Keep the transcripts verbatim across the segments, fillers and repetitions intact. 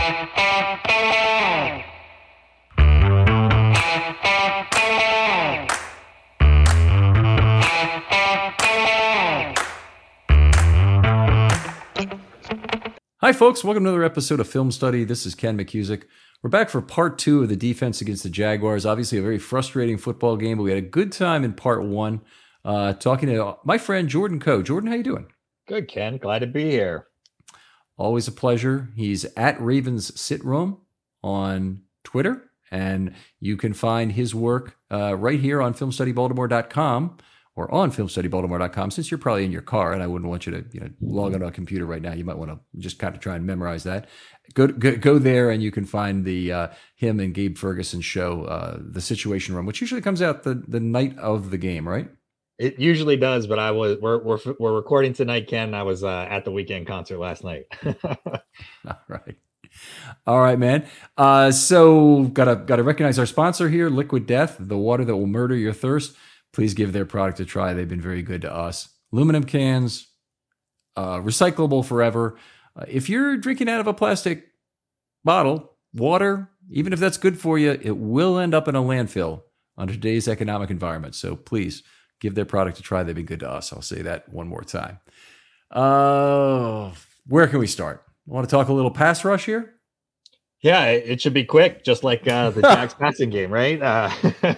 Hi, folks. Welcome to another episode of Film Study. This is Ken McCusick. We're back for part two of the defense against the Jaguars. Obviously, a very frustrating football game, but we had a good time in part one uh, talking to my friend Jordan Coe. Jordan, how you doing? Good, Ken. Glad to be here. Always a pleasure. He's at Ravens Sit Room on Twitter, and you can find his work uh, right here on film study baltimore dot com. Or on film study baltimore dot com, since you're probably in your car, and I wouldn't want you to you know, log on a computer right now. You might want to just kind of try and memorize that. Go go, go there, and you can find the uh, him and Gabe Ferguson show, uh, The Situation Room, which usually comes out the, the night of the game, right? It usually does, but I was we're we're, we're recording tonight, Ken. I was uh, at the weekend concert last night. All right. All right, man. Uh, so gotta gotta recognize our sponsor here, Liquid Death, the water that will murder your thirst. Please give their product a try. They've been very good to us. Aluminum cans, uh, recyclable forever. Uh, if you're drinking out of a plastic bottle, water, even if that's good for you, it will end up in a landfill under today's economic environment. So please give their product a try. They've been good to us. I'll say that one more time. Uh, where can we start? Want to talk a little pass rush here? Yeah, it should be quick, just like uh, the Jags passing game, right? Uh,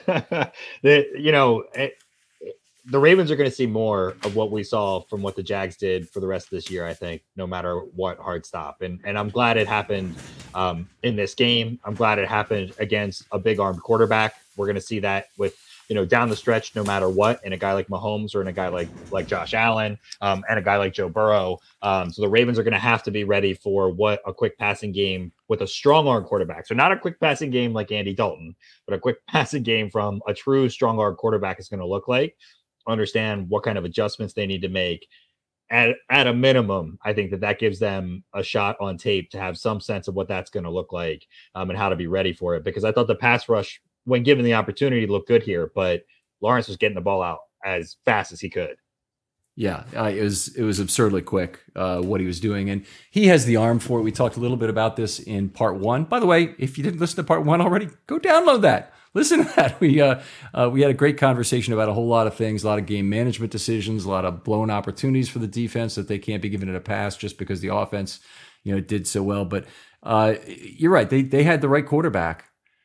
the, you know, it, the Ravens are going to see more of what we saw from what the Jags did for the rest of this year, I think, no matter what hard stop. And and I'm glad it happened um, in this game. I'm glad it happened against a big armed quarterback. We're going to see that with, you know, down the stretch, no matter what, in a guy like Mahomes or in a guy like like Josh Allen um, and a guy like Joe Burrow. Um, so the Ravens are going to have to be ready for what a quick passing game with a strong arm quarterback. So not a quick passing game like Andy Dalton, but a quick passing game from a true strong arm quarterback is going to look like. Understand what kind of adjustments they need to make. At, at a minimum, I think that that gives them a shot on tape to have some sense of what that's going to look like um, and how to be ready for it. Because I thought the pass rush, when given the opportunity, looked good here, but Lawrence was getting the ball out as fast as he could. Yeah, uh, it was it was absurdly quick uh, what he was doing, and he has the arm for it. We talked a little bit about this in part one. By the way, if you didn't listen to part one already, go download that. Listen to that. We uh, uh, we had a great conversation about a whole lot of things, a lot of game management decisions, a lot of blown opportunities for the defense that they can't be given it a pass just because the offense, you know, did so well. But uh, you're right; they they had the right quarterback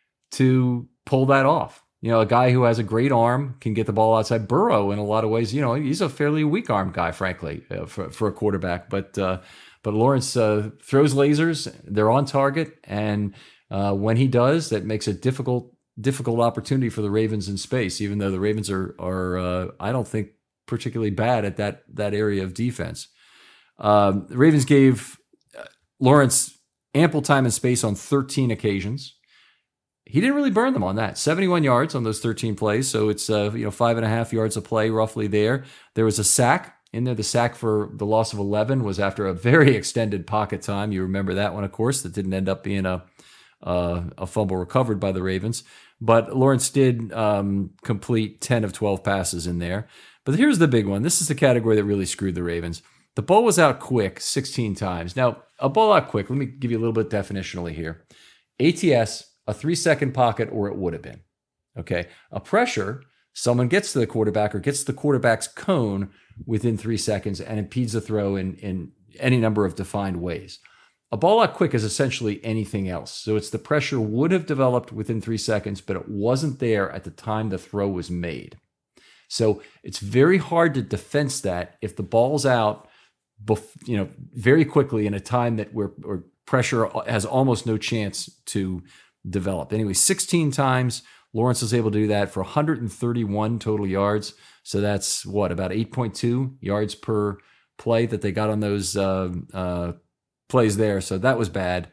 to pull that off. You know, a guy who has a great arm can get the ball outside. Burrow, in a lot of ways, you know, he's a fairly weak arm guy, frankly, uh, for, for a quarterback. But uh, but Lawrence uh, throws lasers; they're on target, and uh, when he does, that makes a difficult difficult opportunity for the Ravens in space. Even though the Ravens are are uh, I don't think particularly bad at that that area of defense. Um, the Ravens gave Lawrence ample time and space on thirteen occasions. He didn't really burn them on that. seventy-one yards on those thirteen plays. So it's uh, you know five and a half yards a play roughly there. There was a sack in there. The sack for the loss of eleven was after a very extended pocket time. You remember that one, of course, that didn't end up being a uh, a fumble recovered by the Ravens. But Lawrence did um, complete ten of twelve passes in there. But here's the big one. This is the category that really screwed the Ravens. The ball was out quick sixteen times. Now, a ball out quick, let me give you a little bit definitionally here. A T S, a three-second pocket, or it would have been. Okay, a pressure, someone gets to the quarterback or gets to the quarterback's cone within three seconds and impedes the throw in, in any number of defined ways. A ball out quick is essentially anything else. So it's the pressure would have developed within three seconds, but it wasn't there at the time the throw was made. So it's very hard to defense that if the ball's out, bef- you know, very quickly in a time that where, where pressure has almost no chance to develop. Anyway, sixteen times Lawrence was able to do that for one hundred thirty-one total yards. So that's what, about eight point two yards per play that they got on those uh, uh, plays there. So that was bad.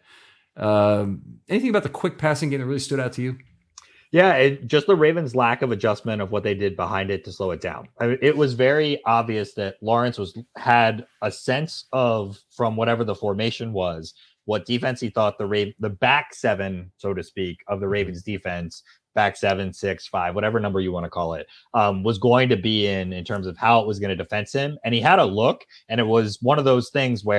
Um, anything about the quick passing game that really stood out to you? Yeah, it, just the Ravens' lack of adjustment of what they did behind it to slow it down. I mean, it was very obvious that Lawrence was had a sense of, from whatever the formation was, what defense he thought the Ra- the back seven, so to speak, of the Ravens defense, back seven, six, five, whatever number you want to call it, um, was going to be in in terms of how it was going to defense him. And he had a look, and it was one of those things where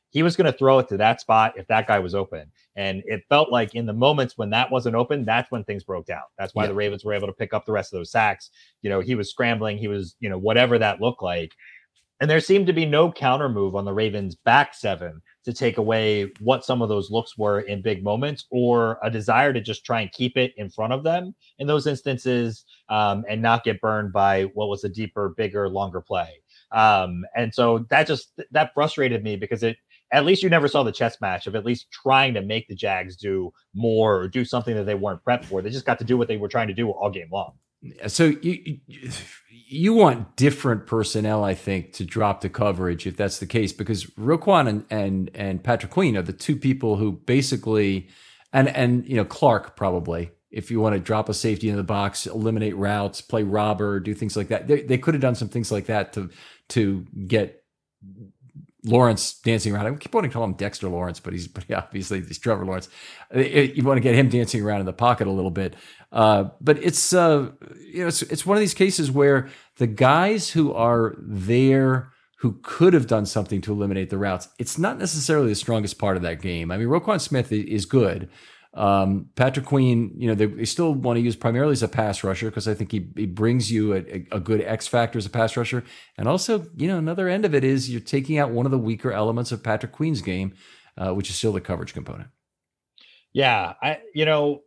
he was going to throw it to that spot if that guy was open. And it felt like in the moments when that wasn't open, that's when things broke down. That's why yeah. the Ravens were able to pick up the rest of those sacks. You know, he was scrambling. He was, you know, whatever that looked like. And there seemed to be no counter move on the Ravens' back seven to take away what some of those looks were in big moments, or a desire to just try and keep it in front of them in those instances, um, and not get burned by what was a deeper, bigger, longer play. Um, and so that just, that frustrated me, because it, at least you never saw the chess match of at least trying to make the Jags do more or do something that they weren't prepped for. They just got to do what they were trying to do all game long. So you you want different personnel, I think, to drop the coverage if that's the case, because Roquan and and and Patrick Queen are the two people who basically, and and you know Clark probably, if you want to drop a safety in the box, eliminate routes, play robber, do things like that. They they could have done some things like that to to get Lawrence dancing around. I keep wanting to call him Dexter Lawrence, but he's but yeah, obviously he's Trevor Lawrence. You want to get him dancing around in the pocket a little bit. Uh, but it's uh, you know it's, it's one of these cases where the guys who are there who could have done something to eliminate the routes, it's not necessarily the strongest part of that game. I mean, Roquan Smith is good. Um, Patrick Queen, you know, they, they still want to use primarily as a pass rusher, because I think he, he brings you a, a good X factor as a pass rusher. And also, you know, another end of it is you're taking out one of the weaker elements of Patrick Queen's game, uh, which is still the coverage component. Yeah, I, you know,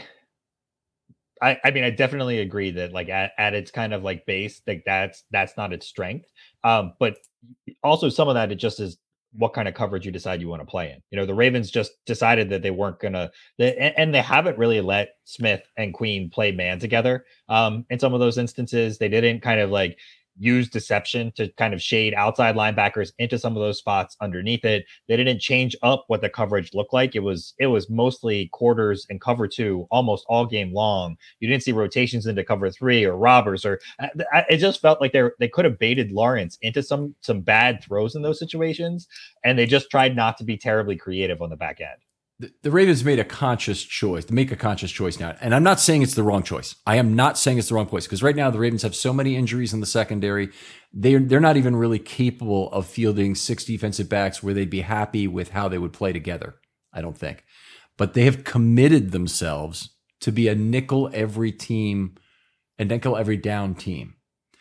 I, I mean, I definitely agree that like at, at its kind of like base, like that's, that's not its strength. Um, but also some of that, it just is what kind of coverage you decide you want to play in. You know, the Ravens just decided that they weren't going to, and they haven't really let Smith and Queen play man together. Um, in some of those instances, they didn't kind of like use deception to kind of shade outside linebackers into some of those spots underneath it. They didn't change up what the coverage looked like. It was, it was mostly quarters and cover two almost all game long. You didn't see rotations into cover three or robbers, or it just felt like they they could have baited Lawrence into some, some bad throws in those situations. And they just tried not to be terribly creative on the back end. The Ravens made a conscious choice to make a conscious choice now. And I'm not saying it's the wrong choice. I am not saying it's the wrong choice, because right now the Ravens have so many injuries in the secondary. They're, they're not even really capable of fielding six defensive backs where they'd be happy with how they would play together, I don't think. But they have committed themselves to be a nickel every team, a nickel every down team.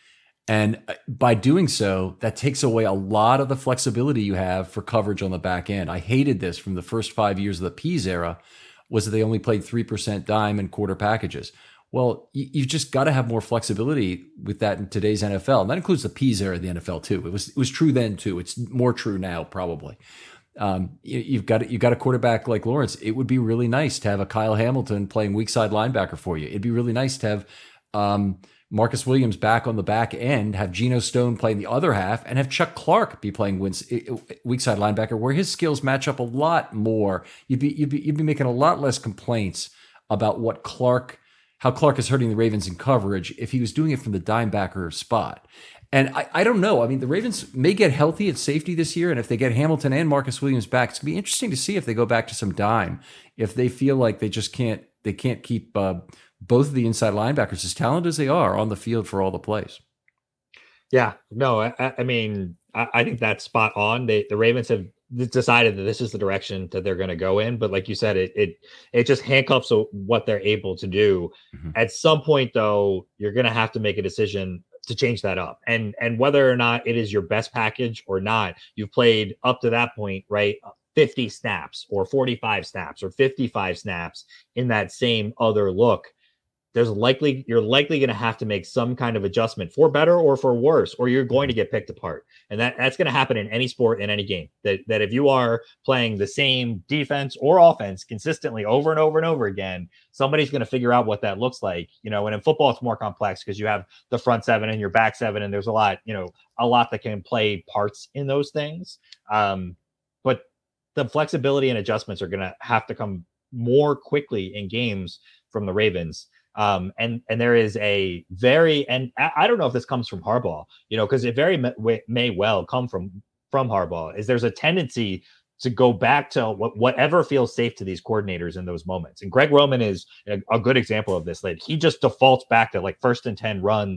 And by doing so, that takes away a lot of the flexibility you have for coverage on the back end. I hated this from the first five years of the Pease era, was that they only played three percent dime and quarter packages. Well, you've just got to have more flexibility with that in today's N F L. And that includes the Pease era of the N F L too. It was it was true then too. It's more true now probably. Um, you, you've got you've got a quarterback like Lawrence. It would be really nice to have a Kyle Hamilton playing weak side linebacker for you. It'd be really nice to have um, Marcus Williams back on the back end, have Geno Stone playing the other half, and have Chuck Clark be playing weak side linebacker, where his skills match up a lot more. You'd be you'd be you'd be making a lot less complaints about what Clark, how Clark is hurting the Ravens in coverage if he was doing it from the dime backer spot. And I, I don't know. I mean, the Ravens may get healthy at safety this year, and if they get Hamilton and Marcus Williams back, it's gonna be interesting to see if they go back to some dime. If they feel like they just can't they can't keep uh, both of the inside linebackers, as talented as they are, on the field for all the plays. Yeah, no, I, I mean, I, I think that's spot on. They, the Ravens have decided that this is the direction that they're going to go in. But like you said, it it it just handcuffs what they're able to do. Mm-hmm. At some point, though, you're going to have to make a decision to change that up. And and whether or not it is your best package or not, you've played up to that point, right? fifty snaps or forty-five snaps or fifty-five snaps in that same other look. There's likely, you're likely going to have to make some kind of adjustment for better or for worse, or you're going to get picked apart. And that, that's going to happen in any sport, in any game. That, that if you are playing the same defense or offense consistently over and over and over again, somebody's going to figure out what that looks like. You know, and in football, it's more complex because you have the front seven and your back seven, and there's a lot, you know, a lot that can play parts in those things. Um, but the flexibility and adjustments are going to have to come more quickly in games from the Ravens. Um, and, and there is a very, and I, I don't know if this comes from Harbaugh, you know, because it very may, may well come from, from Harbaugh, is there's a tendency to go back to what, whatever feels safe to these coordinators in those moments. And Greg Roman is a, a good example of this. Like, he just defaults back to like first and ten runs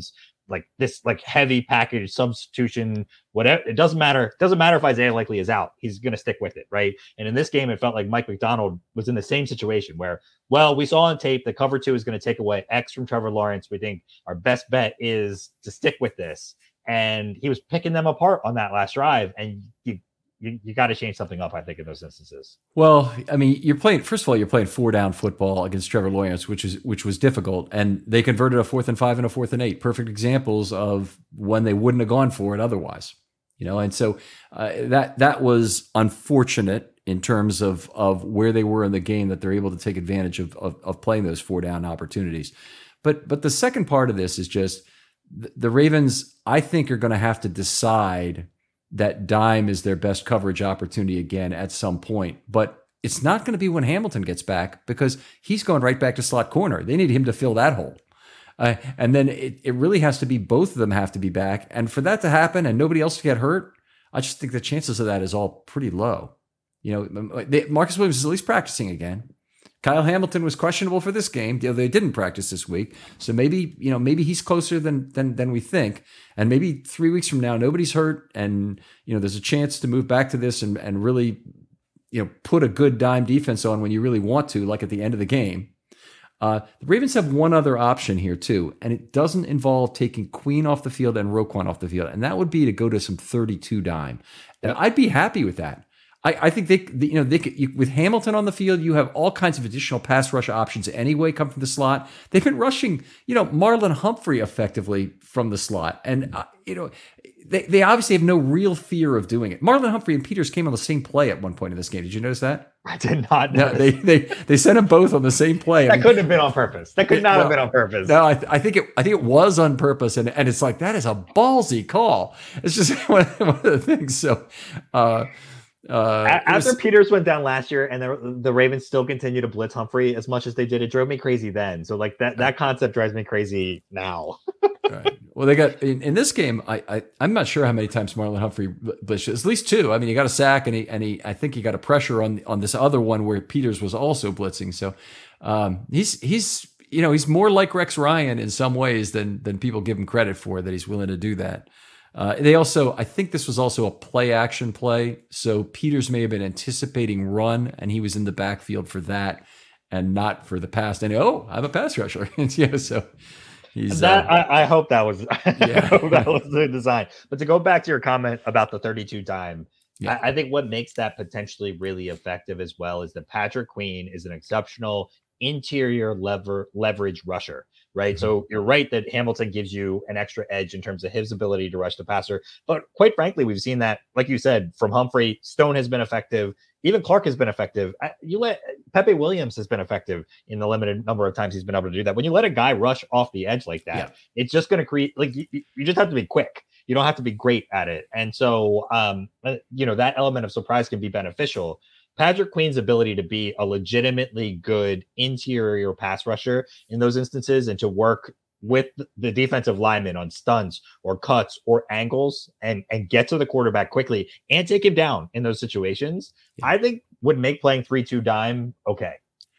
like this like heavy package substitution, whatever. It doesn't matter. It doesn't matter if Isaiah Likely is out. He's going to stick with it, right? And in this game, it felt like Mike Macdonald was in the same situation where, well, we saw on tape that cover two is going to take away X from Trevor Lawrence. We think our best bet is to stick with this. And he was picking them apart on that last drive. And you you, you got to change something up, I think, in those instances. Well, I mean, you're playing, first of all, you're playing four down football against Trevor Lawrence, which is which was difficult. And they converted a fourth and five and a fourth and eight. Perfect examples of when they wouldn't have gone for it otherwise. You know, and so uh, that that was unfortunate in terms of of where they were in the game, that they're able to take advantage of of, of playing those four down opportunities. But but the second part of this is just the, the Ravens, I think, are going to have to decide that dime is their best coverage opportunity again at some point. But it's not going to be when Hamilton gets back, because he's going right back to slot corner. They need him to fill that hole. Uh, and then it, it really has to be both of them have to be back. And for that to happen and nobody else to get hurt, I just think the chances of that is all pretty low. You know, they, Marcus Williams is at least practicing again. Kyle Hamilton was questionable for this game. You know, they didn't practice this week. So maybe, you know, maybe he's closer than, than, than we think. And maybe three weeks from now, nobody's hurt. And, you know, there's a chance to move back to this and, and really, you know, put a good dime defense on when you really want to, like at the end of the game. Uh, the Ravens have one other option here too, and it doesn't involve taking Queen off the field and Roquan off the field. And that would be to go to some thirty-two dime. And I'd be happy with that. I, I think they, you know, they could, you, with Hamilton on the field, you have all kinds of additional pass rush options anyway. Come from the slot. They've been rushing, you know, Marlon Humphrey effectively from the slot, and uh, you know, they they obviously have no real fear of doing it. Marlon Humphrey and Peters came on the same play at one point in this game. Did you notice that? I did not know. No, they they they sent them both on the same play. That I mean, couldn't have been on purpose. That could not well, have been on purpose. No, I, th- I think it. I think it was on purpose, and and it's like that is a ballsy call. It's just one of, one of the things. So. Uh, Uh, After was, Peters went down last year and the, the Ravens still continue to blitz Humphrey as much as they did, it drove me crazy then. So like that, that concept drives me crazy now. Right. Well, they got in, in this game. I, I I'm not sure how many times Marlon Humphrey blitzed. At least two. I mean, he got a sack and he and he I think he got a pressure on on this other one where Peters was also blitzing. So um, he's he's you know he's more like Rex Ryan in some ways than than people give him credit for, that he's willing to do that. Uh, they also, I think this was also a play action play. So Peters may have been anticipating run and he was in the backfield for that and not for the pass. And oh, I'm a pass rusher. yeah, so he's that. Uh, I, I hope that was, yeah. I hope that was the design. But to go back to your comment about the thirty-two dime, yeah. I, I think what makes that potentially really effective as well is that Patrick Queen is an exceptional interior lever leverage rusher. Right. Mm-hmm. So you're right that Hamilton gives you an extra edge in terms of his ability to rush the passer. But quite frankly, we've seen that, like you said, from Humphrey. Stone has been effective. Even Clark has been effective. You let Pepe Williams has been effective in the limited number of times he's been able to do that. When you let a guy rush off the edge like that, yeah. it's just going to create, like, you, you just have to be quick. You don't have to be great at it. And so, um, you know, that element of surprise can be beneficial. Patrick Queen's ability to be a legitimately good interior pass rusher in those instances and to work with the defensive lineman on stunts or cuts or angles and, and get to the quarterback quickly and take him down in those situations, yeah. I think would make playing three two dime okay.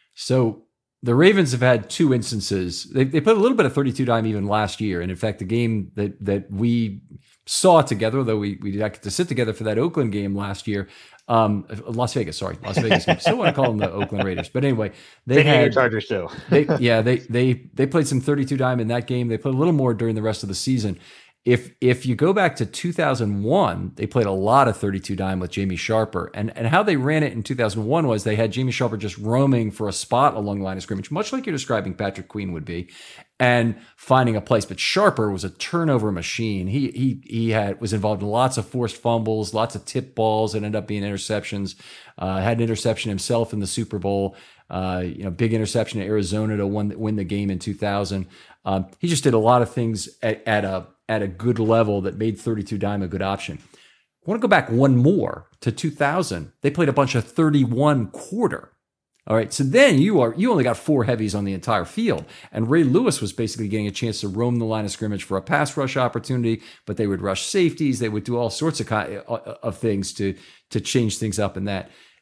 So the Ravens have had two instances. They, they put a little bit of thirty-two dime even last year. And in fact, the game that, that we saw together, though we, we did not get to sit together for that Oakland game last year, um, Las Vegas, sorry, Las Vegas game. Still want to call them the Oakland Raiders. But anyway, they, they had Chargers too. they, yeah, they, they, they played some thirty-two dime in that game. They played a little more during the rest of the season. If if you go back to two thousand one, they played a lot of thirty-two dime with Jamie Sharper. And and how they ran it in two thousand one was they had Jamie Sharper just roaming for a spot along the line of scrimmage, much like you're describing Patrick Queen would be, and finding a place. But Sharper was a turnover machine. He he he had was involved in lots of forced fumbles, lots of tip balls that ended up being interceptions. Uh, had an interception himself in the Super Bowl. Uh, you know, big interception in Arizona to win, win the game in two thousand. Um, he just did a lot of things at, at a at a good level that made thirty-two dime a good option. I want to go back one more to two thousand. They played a bunch of thirty-one quarter. All right, so then you are you only got four heavies on the entire field, and Ray Lewis was basically getting a chance to roam the line of scrimmage for a pass rush opportunity. But they would rush safeties, they would do all sorts of of things to to change things up in that.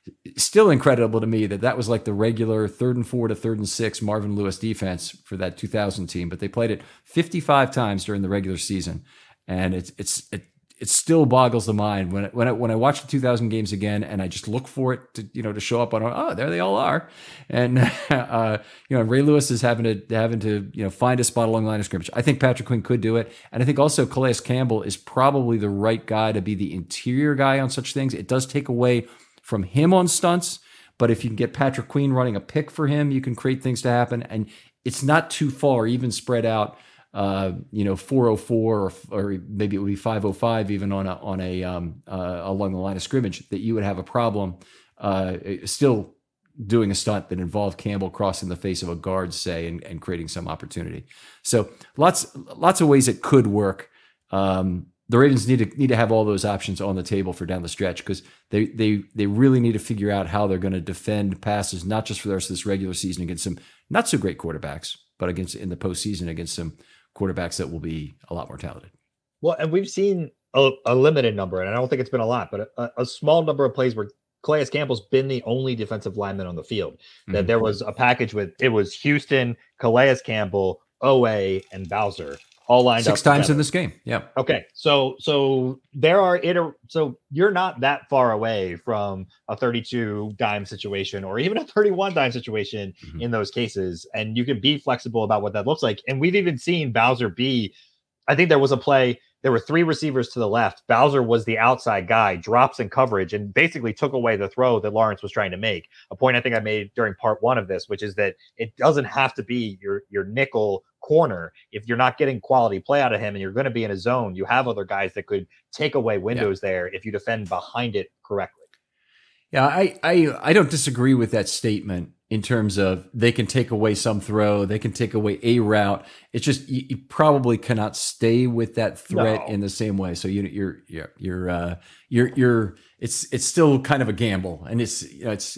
still incredible to me that that was like the regular third and four to third and six Marvin Lewis defense for that two thousand team, but they played it fifty-five times during the regular season, and it's it's it, it still boggles the mind when it, when I, when I watch the two thousand games again, and I just look for it to you know to show up on oh there they all are, and uh, you know Ray Lewis is having to having to you know find a spot along the line of scrimmage. I think Patrick Queen could do it, and I think also Calais Campbell is probably the right guy to be the interior guy on such things. It does take away from him on stunts, but if you can get Patrick Queen running a pick for him, you can create things to happen, and it's not too far, even spread out. Uh, you know, four oh four, or, or maybe it would be five oh five, even on a on a um, uh, along the line of scrimmage, that you would have a problem uh, still doing a stunt that involved Campbell crossing the face of a guard, say, and, and creating some opportunity. So lots lots of ways it could work. Um, the Ravens need to need to have all those options on the table for down the stretch, because they they they really need to figure out how they're going to defend passes, not just for the rest of this regular season against some not so great quarterbacks, but against in the postseason against some quarterbacks that will be a lot more talented. Well, and we've seen a, a limited number, and I don't think it's been a lot, but a, a small number of plays where Calais Campbell's been the only defensive lineman on the field. Mm-hmm. That there was a package with, it was Houston, Calais Campbell, O A, and Bowser all lined Six up six times together. in this game. Yeah. Okay. So, so there are, iter- so you're not that far away from a thirty-two dime situation or even a thirty-one dime situation mm-hmm. in those cases. And you can be flexible about what that looks like. And we've even seen Bowser be, I think there was a play, there were three receivers to the left. Bowser was the outside guy, drops in coverage, and basically took away the throw that Lawrence was trying to make. A point I think I made during part one of this, which is that it doesn't have to be your, your nickel corner. If you're not getting quality play out of him and you're going to be in a zone, you have other guys that could take away windows yeah. there if you defend behind it correctly. Yeah, I, I I don't disagree with that statement in terms of they can take away some throw, they can take away a route. It's just you, you probably cannot stay with that threat no. in the same way. So you, you're you're you're uh, you're you're it's it's still kind of a gamble, and it's you know, it's.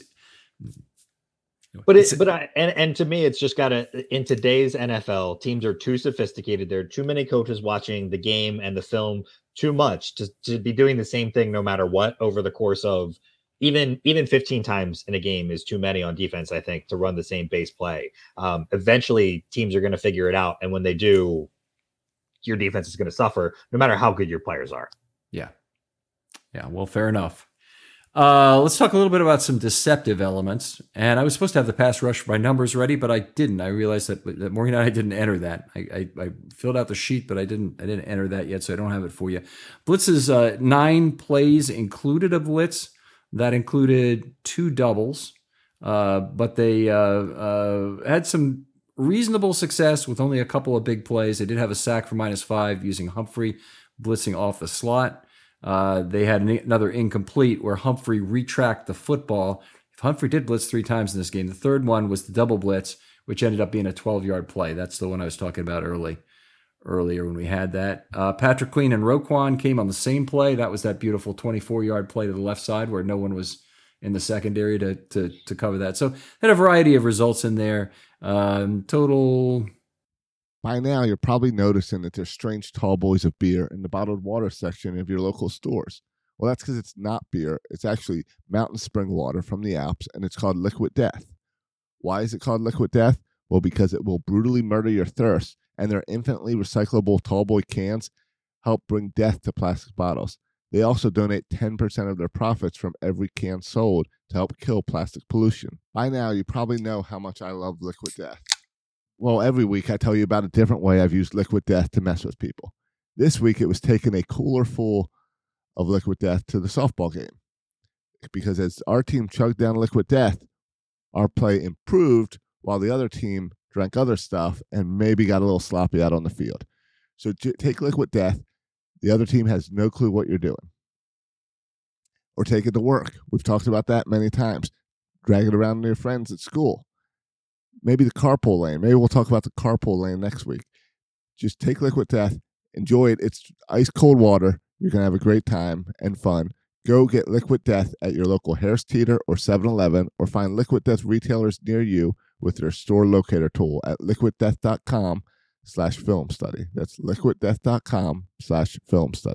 But it's but I and, and to me, it's just gotta in today's N F L, teams are too sophisticated. There are too many coaches watching the game and the film too much to, to be doing the same thing no matter what over the course of even even fifteen times in a game is too many on defense, I think, to run the same base play. Um, eventually teams are going to figure it out. And when they do, your defense is going to suffer no matter how good your players are. Yeah. Yeah. Well, fair enough. Uh, let's talk a little bit about some deceptive elements. And I was supposed to have the pass rush by numbers ready, but I didn't. I realized that, that Maureen and I didn't enter that. I, I, I filled out the sheet, but I didn't I didn't enter that yet, so I don't have it for you. Blitz's uh, nine plays included a blitz. That included two doubles, uh, but they uh, uh, had some reasonable success with only a couple of big plays. They did have a sack for minus five using Humphrey blitzing off the slot. Uh, they had an, another incomplete where Humphrey retracked the football. If Humphrey did blitz three times in this game, the third one was the double blitz, which ended up being a twelve-yard play. That's the one I was talking about early, earlier when we had that. Uh, Patrick Queen and Roquan came on the same play. That was that beautiful twenty-four-yard play to the left side where no one was in the secondary to to, to cover that. So had a variety of results in there. Um, total... By now, you're probably noticing that there's strange tall boys of beer in the bottled water section of your local stores. Well, that's because it's not beer. It's actually mountain spring water from the Alps, and it's called Liquid Death. Why is it called Liquid Death? Well, because it will brutally murder your thirst, and their infinitely recyclable tall boy cans help bring death to plastic bottles. They also donate ten percent of their profits from every can sold to help kill plastic pollution. By now, you probably know how much I love Liquid Death. Well, every week I tell you about a different way I've used Liquid Death to mess with people. This week it was taking a cooler full of Liquid Death to the softball game. Because as our team chugged down Liquid Death, our play improved while the other team drank other stuff and maybe got a little sloppy out on the field. So j- take Liquid Death. The other team has no clue what you're doing. Or take it to work. We've talked about that many times. Drag it around to your friends at school. Maybe the carpool lane. Maybe we'll talk about the carpool lane next week. Just take Liquid Death. Enjoy it. It's ice cold water. You're going to have a great time and fun. Go get Liquid Death at your local Harris Teeter or seven eleven or find Liquid Death retailers near you with their store locator tool at liquiddeath.com slash film study. That's liquiddeath.com slash film study.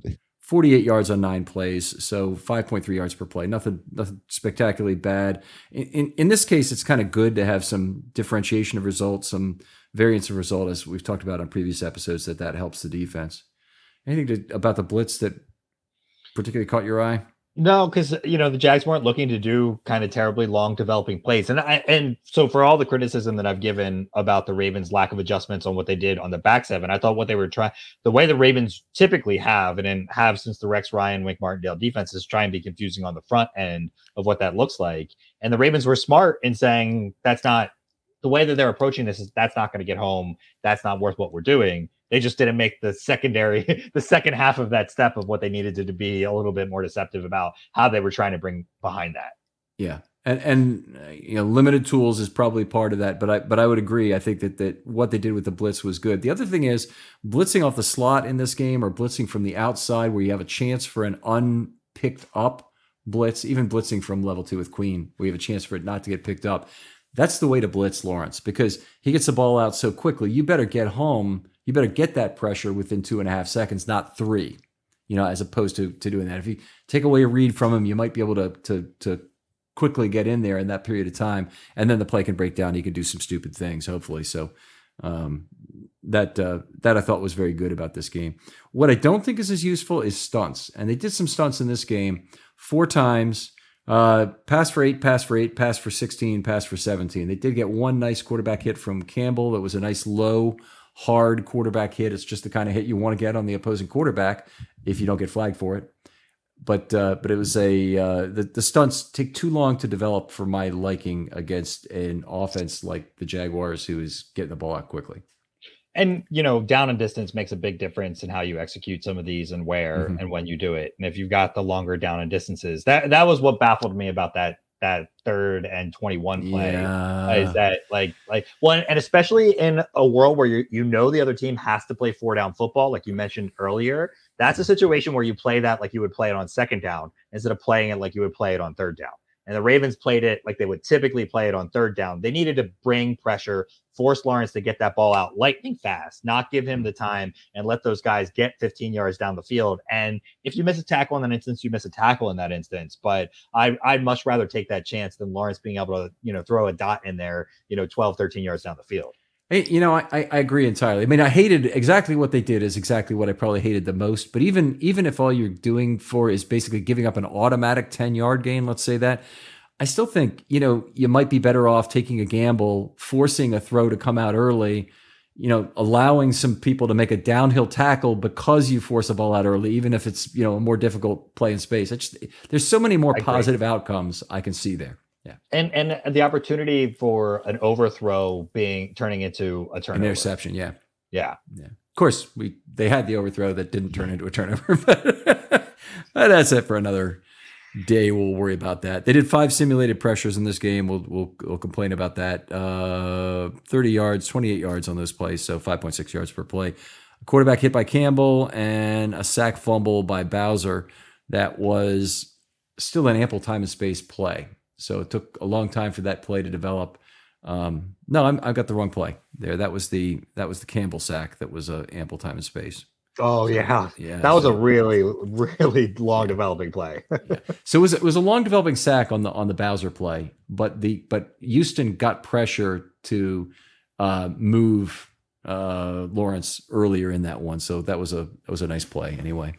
forty-eight yards on nine plays, so five point three yards per play. Nothing, nothing spectacularly bad. In, in, in this case, it's kind of good to have some differentiation of results, some variance of result, as we've talked about on previous episodes, that that helps the defense. Anything to, about the blitz that particularly caught your eye? No, because you know the Jags weren't looking to do kind of terribly long developing plays, and I and so for all the criticism that I've given about the Ravens' lack of adjustments on what they did on the back seven, I thought what they were trying, the way the Ravens typically have and then have since the Rex Ryan, Wink Martindale defense is try and be confusing on the front end of what that looks like, and the Ravens were smart in saying that's not the way that they're approaching this. Is that's not going to get home. That's not worth what we're doing. They just didn't make the secondary, the second half of that step of what they needed to, to be a little bit more deceptive about how they were trying to bring behind that. Yeah. And, and uh, you know, limited tools is probably part of that, but I, but I would agree. I think that, that what they did with the blitz was good. The other thing is blitzing off the slot in this game or blitzing from the outside where you have a chance for an unpicked up blitz, even blitzing from level two with Queen, where you have a chance for it not to get picked up. That's the way to blitz Lawrence because he gets the ball out so quickly. You better get home. You better get that pressure within two and a half seconds, not three, you know, as opposed to, to doing that. If you take away a read from him, you might be able to, to, to quickly get in there in that period of time. And then the play can break down. He can do some stupid things, hopefully. So um, that, uh, that I thought was very good about this game. What I don't think is as useful is stunts. And they did some stunts in this game four times. Uh, pass for eight, pass for eight, pass for sixteen, pass for seventeen. They did get one nice quarterback hit from Campbell. That was a nice low, hard quarterback hit. It's just the kind of hit you want to get on the opposing quarterback if you don't get flagged for it. But uh, but it was a uh, the the stunts take too long to develop for my liking against an offense like the Jaguars, who is getting the ball out quickly. And, you know, down and distance makes a big difference in how you execute some of these and where Mm-hmm. and when you do it. And if you've got the longer down and distances, that that was what baffled me about that that third and twenty-one play. Yeah. Is that like like one, and especially in a world where you you know the other team has to play four down football, like you mentioned earlier. That's a situation where you play that like you would play it on second down instead of playing it like you would play it on third down. And the Ravens played it like they would typically play it on third down. They needed to bring pressure, force Lawrence to get that ball out lightning fast, not give him the time and let those guys get fifteen yards down the field. And if you miss a tackle in that instance, you miss a tackle in that instance. But I, I'd much rather take that chance than Lawrence being able to, you know, throw a dot in there, you know, twelve, thirteen yards down the field. Hey, you know, I, I agree entirely. I mean, I hated exactly what they did is exactly what I probably hated the most. But even even if all you're doing for is basically giving up an automatic ten-yard gain, let's say that, I still think, you know, you might be better off taking a gamble, forcing a throw to come out early, you know, allowing some people to make a downhill tackle because you force a ball out early, even if it's, you know, a more difficult play in space. It's just, there's so many more positive outcomes I can see there. Yeah. And and the opportunity for an overthrow being turning into a turnover. An interception, yeah. Yeah. Yeah. Of course, we they had the overthrow that didn't turn into a turnover, but, but that's it for another day. We'll worry about that. They did five simulated pressures in this game. We'll we'll, we'll complain about that. Uh, thirty yards, twenty-eight yards on those plays, so five point six yards per play. A quarterback hit by Campbell and a sack fumble by Bowser. That was still an ample time and space play. So it took a long time for that play to develop. Um, no, I'm, I've got the wrong play there. That was the that was the Campbell sack. That was a ample time and space. Oh yeah, yeah. That was so, a really, really long developing play. yeah. So it was it was a long developing sack on the on the Bowser play, but the but Houston got pressure to uh, move uh, Lawrence earlier in that one. So that was a that was a nice play anyway.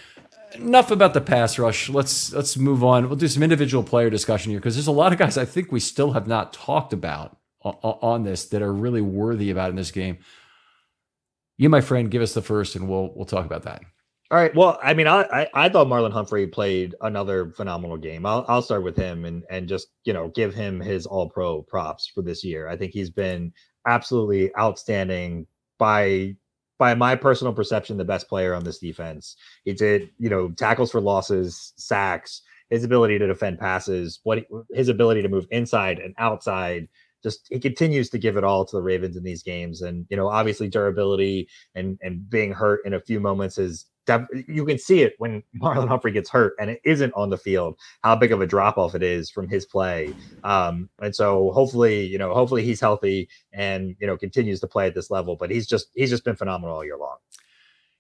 Enough about the pass rush. Let's let's move on. We'll do some individual player discussion here because there's a lot of guys I think we still have not talked about on, on this that are really worthy about in this game. You, my friend, give us the first, and we'll we'll talk about that. All right. Well, I mean, I I, I thought Marlon Humphrey played another phenomenal game. I'll I'll start with him and and just you know give him his All Pro props for this year. I think he's been absolutely outstanding by. By my personal perception, the best player on this defense. He did, you know, tackles for losses, sacks, his ability to defend passes, what he, his ability to move inside and outside. Just he continues to give it all to the Ravens in these games, and you know, obviously durability and and being hurt in a few moments is. You can see it when Marlon Humphrey gets hurt and it isn't on the field, how big of a drop off it is from his play. Um, and so hopefully, you know, hopefully he's healthy and, you know, continues to play at this level, but he's just, he's just been phenomenal all year long.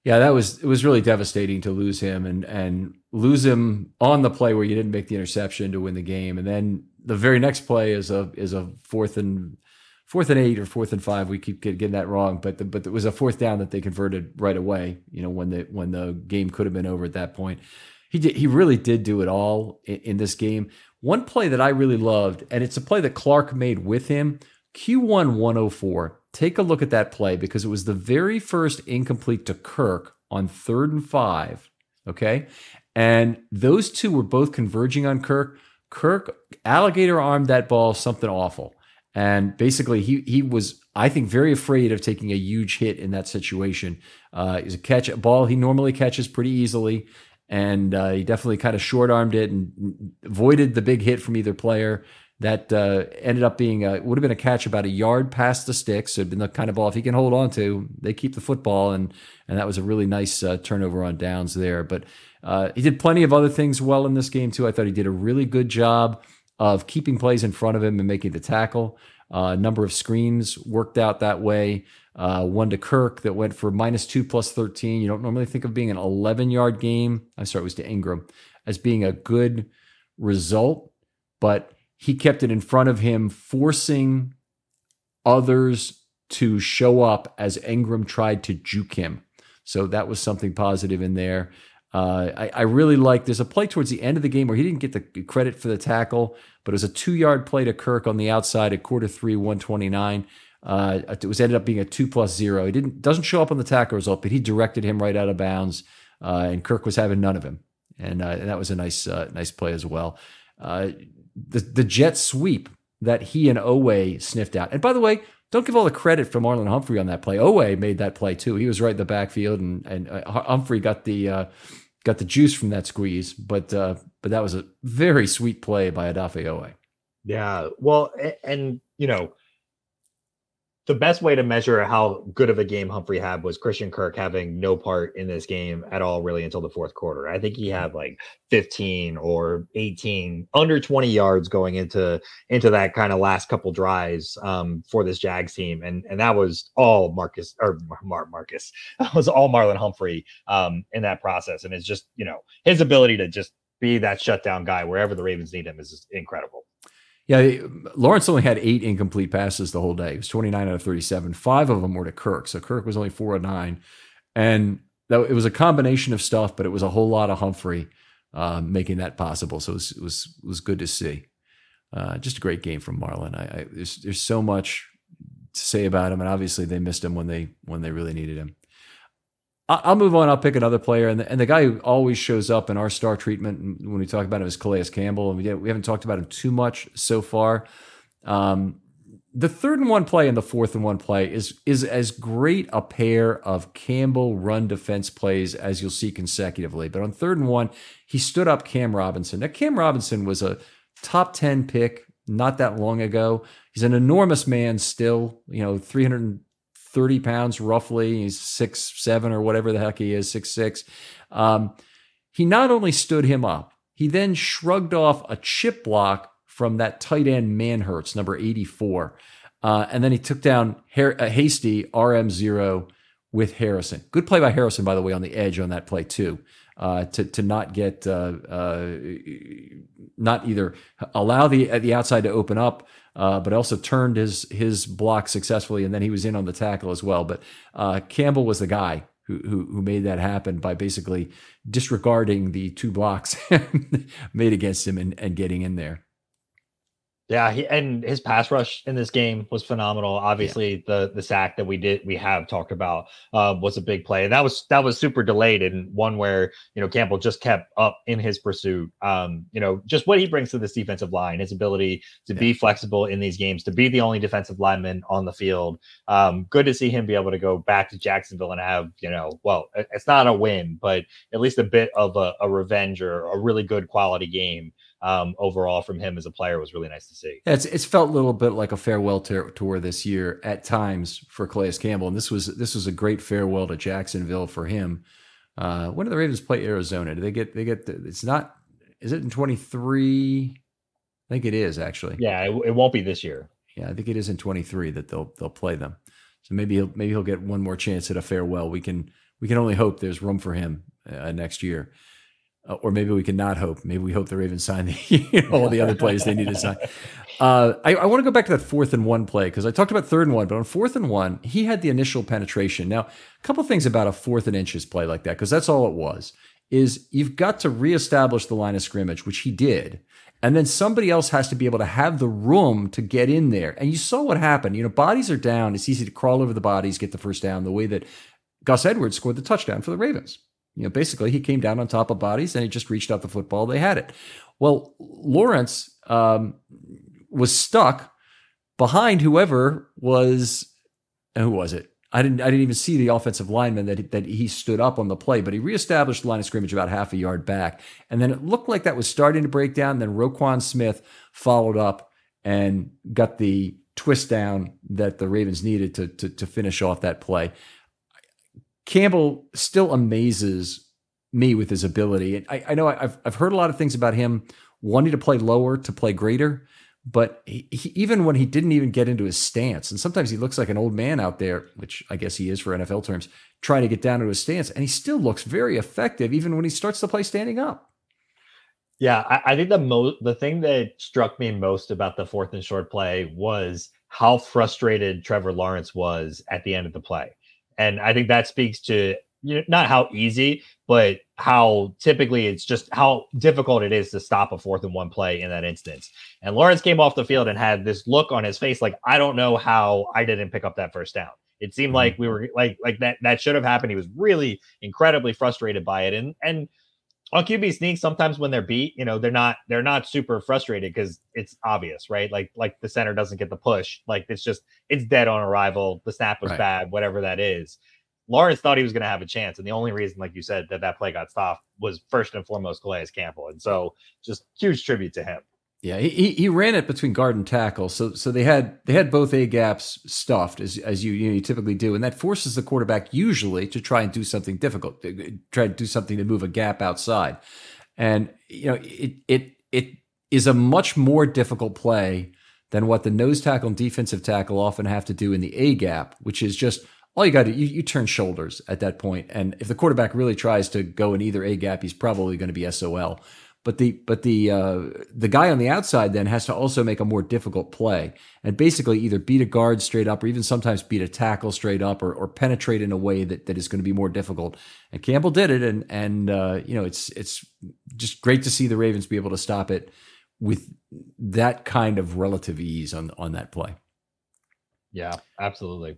Yeah, that was it was really devastating to lose him and and lose him on the play where you didn't make the interception to win the game, and then the very next play is a is a fourth and fourth and eight or fourth and five. We keep getting that wrong, but the, but it was a fourth down that they converted right away. You know, when the when the game could have been over at that point. He did, he really did do it all in, in this game. One play that I really loved, and it's a play that Clark made with him, Q one one oh four. Take a look at that play because it was the very first incomplete to Kirk on third and five. Okay. And those two were both converging on Kirk. Kirk alligator armed that ball something awful. And basically he he was, I think, very afraid of taking a huge hit in that situation. Uh, it was a catch, a ball he normally catches pretty easily. And uh, he definitely kind of short-armed it and avoided the big hit from either player. That uh, ended up being a, would have been a catch about a yard past the sticks. So it'd been the kind of ball if he can hold on to, they keep the football, and and that was a really nice uh, turnover on downs there. But uh, he did plenty of other things well in this game too. I thought he did a really good job of keeping plays in front of him and making the tackle. Uh, a number of screens worked out that way. Uh, one to Kirk that went for minus two plus thirteen. You don't normally think of being an eleven-yard game. I'm sorry, it was to Ingram as being a good result, but he kept it in front of him, forcing others to show up as Ingram tried to juke him. So that was something positive in there. Uh, I, I really like, there's a play towards the end of the game where he didn't get the credit for the tackle, but it was a two-yard play to Kirk on the outside at quarter three, one twenty-nine. Uh, it was ended up being a two plus zero. He didn't doesn't show up on the tackle result, but he directed him right out of bounds, uh, and Kirk was having none of him, and, uh, and that was a nice uh, nice play as well. Uh, the the jet sweep that he and Oweh sniffed out, and by the way, don't give all the credit for Marlon Humphrey on that play. Oweh made that play too. He was right in the backfield, and and uh, Humphrey got the uh, got the juice from that squeeze. But uh, but that was a very sweet play by Odafe Oweh. Yeah, well, and, and you know, the best way to measure how good of a game Humphrey had was Christian Kirk having no part in this game at all, really, until the fourth quarter. I think he had like fifteen or eighteen, under twenty yards going into into that kind of last couple drives um, for this Jags team, and and that was all Marcus or Mar- Marcus. That was all Marlon Humphrey um, in that process, and it's just, you know, his ability to just be that shutdown guy wherever the Ravens need him is just incredible. Yeah, Lawrence only had eight incomplete passes the whole day. It was twenty-nine out of thirty-seven. Five of them were to Kirk. So Kirk was only four of nine. And that, it was a combination of stuff, but it was a whole lot of Humphrey uh, making that possible. So it was, it was, it was good to see. Uh, just a great game from Marlon. I, I, there's, there's so much to say about him, and obviously they missed him when they when they really needed him. I'll move on. I'll pick another player. And the, and the guy who always shows up in our star treatment when we talk about him is Calais Campbell. And we, we haven't talked about him too much so far. Um, the third and one play and the fourth and one play is, is as great a pair of Campbell run defense plays as you'll see consecutively. But on third and one, he stood up Cam Robinson. Now, Cam Robinson was a top ten pick not that long ago. He's an enormous man still, you know, three hundred thirty pounds roughly. He's six, seven or whatever the heck he is, six, six. Um, he not only stood him up, he then shrugged off a chip block from that tight end Manhertz, number eighty-four. Uh, and then he took down Har- uh, Hasty, R M zero, with Harrison. Good play by Harrison, by the way, on the edge on that play too. Uh, to to not get uh, uh, not either allow the the outside to open up, uh, but also turned his his block successfully, and then he was in on the tackle as well. But uh, Campbell was the guy who, who who made that happen by basically disregarding the two blocks made against him and, and getting in there. Yeah, he, and his pass rush in this game was phenomenal. Obviously, yeah. the the sack that we did we have talked about uh, was a big play, and that was that was super delayed, and one where, you know, Campbell just kept up in his pursuit. Um, you know, just what he brings to this defensive line, his ability to yeah. be flexible in these games, to be the only defensive lineman on the field. Um, good to see him be able to go back to Jacksonville and have, you know, well, it's not a win, but at least a bit of a, a revenge or a really good quality game. Um, overall from him as a player was really nice to see. Yeah, it's it's felt a little bit like a farewell ter- tour this year at times for Calais Campbell, and this was this was a great farewell to Jacksonville for him. Uh, when do the Ravens play Arizona? Do they get they get? The, it's not. Is it in twenty-three? I think it is actually. Yeah, it, it won't be this year. Yeah, I think it is in twenty-three that they'll they'll play them. So maybe he'll maybe he'll get one more chance at a farewell. We can. We we can only hope there's room for him uh, next year. Uh, or maybe we can not hope. Maybe we hope the Ravens sign the, you know, all the other players they need to sign. Uh, I, I want to go back to that fourth and one play because I talked about third and one, but on fourth and one, he had the initial penetration. Now, a couple of things about a fourth and inches play like that, because that's all it was, is you've got to reestablish the line of scrimmage, which he did. And then somebody else has to be able to have the room to get in there. And you saw what happened. You know, bodies are down. It's easy to crawl over the bodies, get the first down, the way that Gus Edwards scored the touchdown for the Ravens. You know, basically, he came down on top of bodies and he just reached out the football. They had it. Well, Lawrence um, was stuck behind whoever was, who was it? I didn't. I didn't even see the offensive lineman that that he stood up on the play, but he reestablished the line of scrimmage about half a yard back, and then it looked like that was starting to break down. Then Roquan Smith followed up and got the twist down that the Ravens needed to to, to finish off that play. Campbell still amazes me with his ability. And I, I know I've I've heard a lot of things about him wanting to play lower to play greater, but he, he, even when he didn't even get into his stance, and sometimes he looks like an old man out there, which I guess he is for N F L terms, trying to get down to his stance, and he still looks very effective even when he starts to play standing up. Yeah, I, I think the most the thing that struck me most about the fourth and short play was how frustrated Trevor Lawrence was at the end of the play. And I think that speaks to, you know, not how easy, but how typically it's just how difficult it is to stop a fourth and one play in that instance. And Lawrence came off the field and had this look on his face like, I don't know how I didn't pick up that first down. It seemed mm-hmm. like we were like like that that should have happened. He was really incredibly frustrated by it. And and on Q B sneaks, sometimes when they're beat, you know, they're not they're not super frustrated because it's obvious, right? Like like the center doesn't get the push. Like it's just it's dead on arrival. The snap was right. bad, whatever that is. Lawrence thought he was going to have a chance, and the only reason, like you said, that that play got stopped was first and foremost Calais Campbell, and so just huge tribute to him. Yeah, he he ran it between guard and tackle, so so they had they had both A gaps stuffed as as you you, know, you typically do, and that forces the quarterback usually to try and do something difficult, to try to do something to move a gap outside, and you know it it it is a much more difficult play than what the nose tackle and defensive tackle often have to do in the A gap, which is just all you got to do. You, you turn shoulders at that point, and if the quarterback really tries to go in either A gap, he's probably going to be S O L. But the but the uh, the guy on the outside then has to also make a more difficult play and basically either beat a guard straight up or even sometimes beat a tackle straight up or, or penetrate in a way that, that is going to be more difficult. And Campbell did it, and and uh, you know it's it's just great to see the Ravens be able to stop it with that kind of relative ease on on that play. Yeah, absolutely.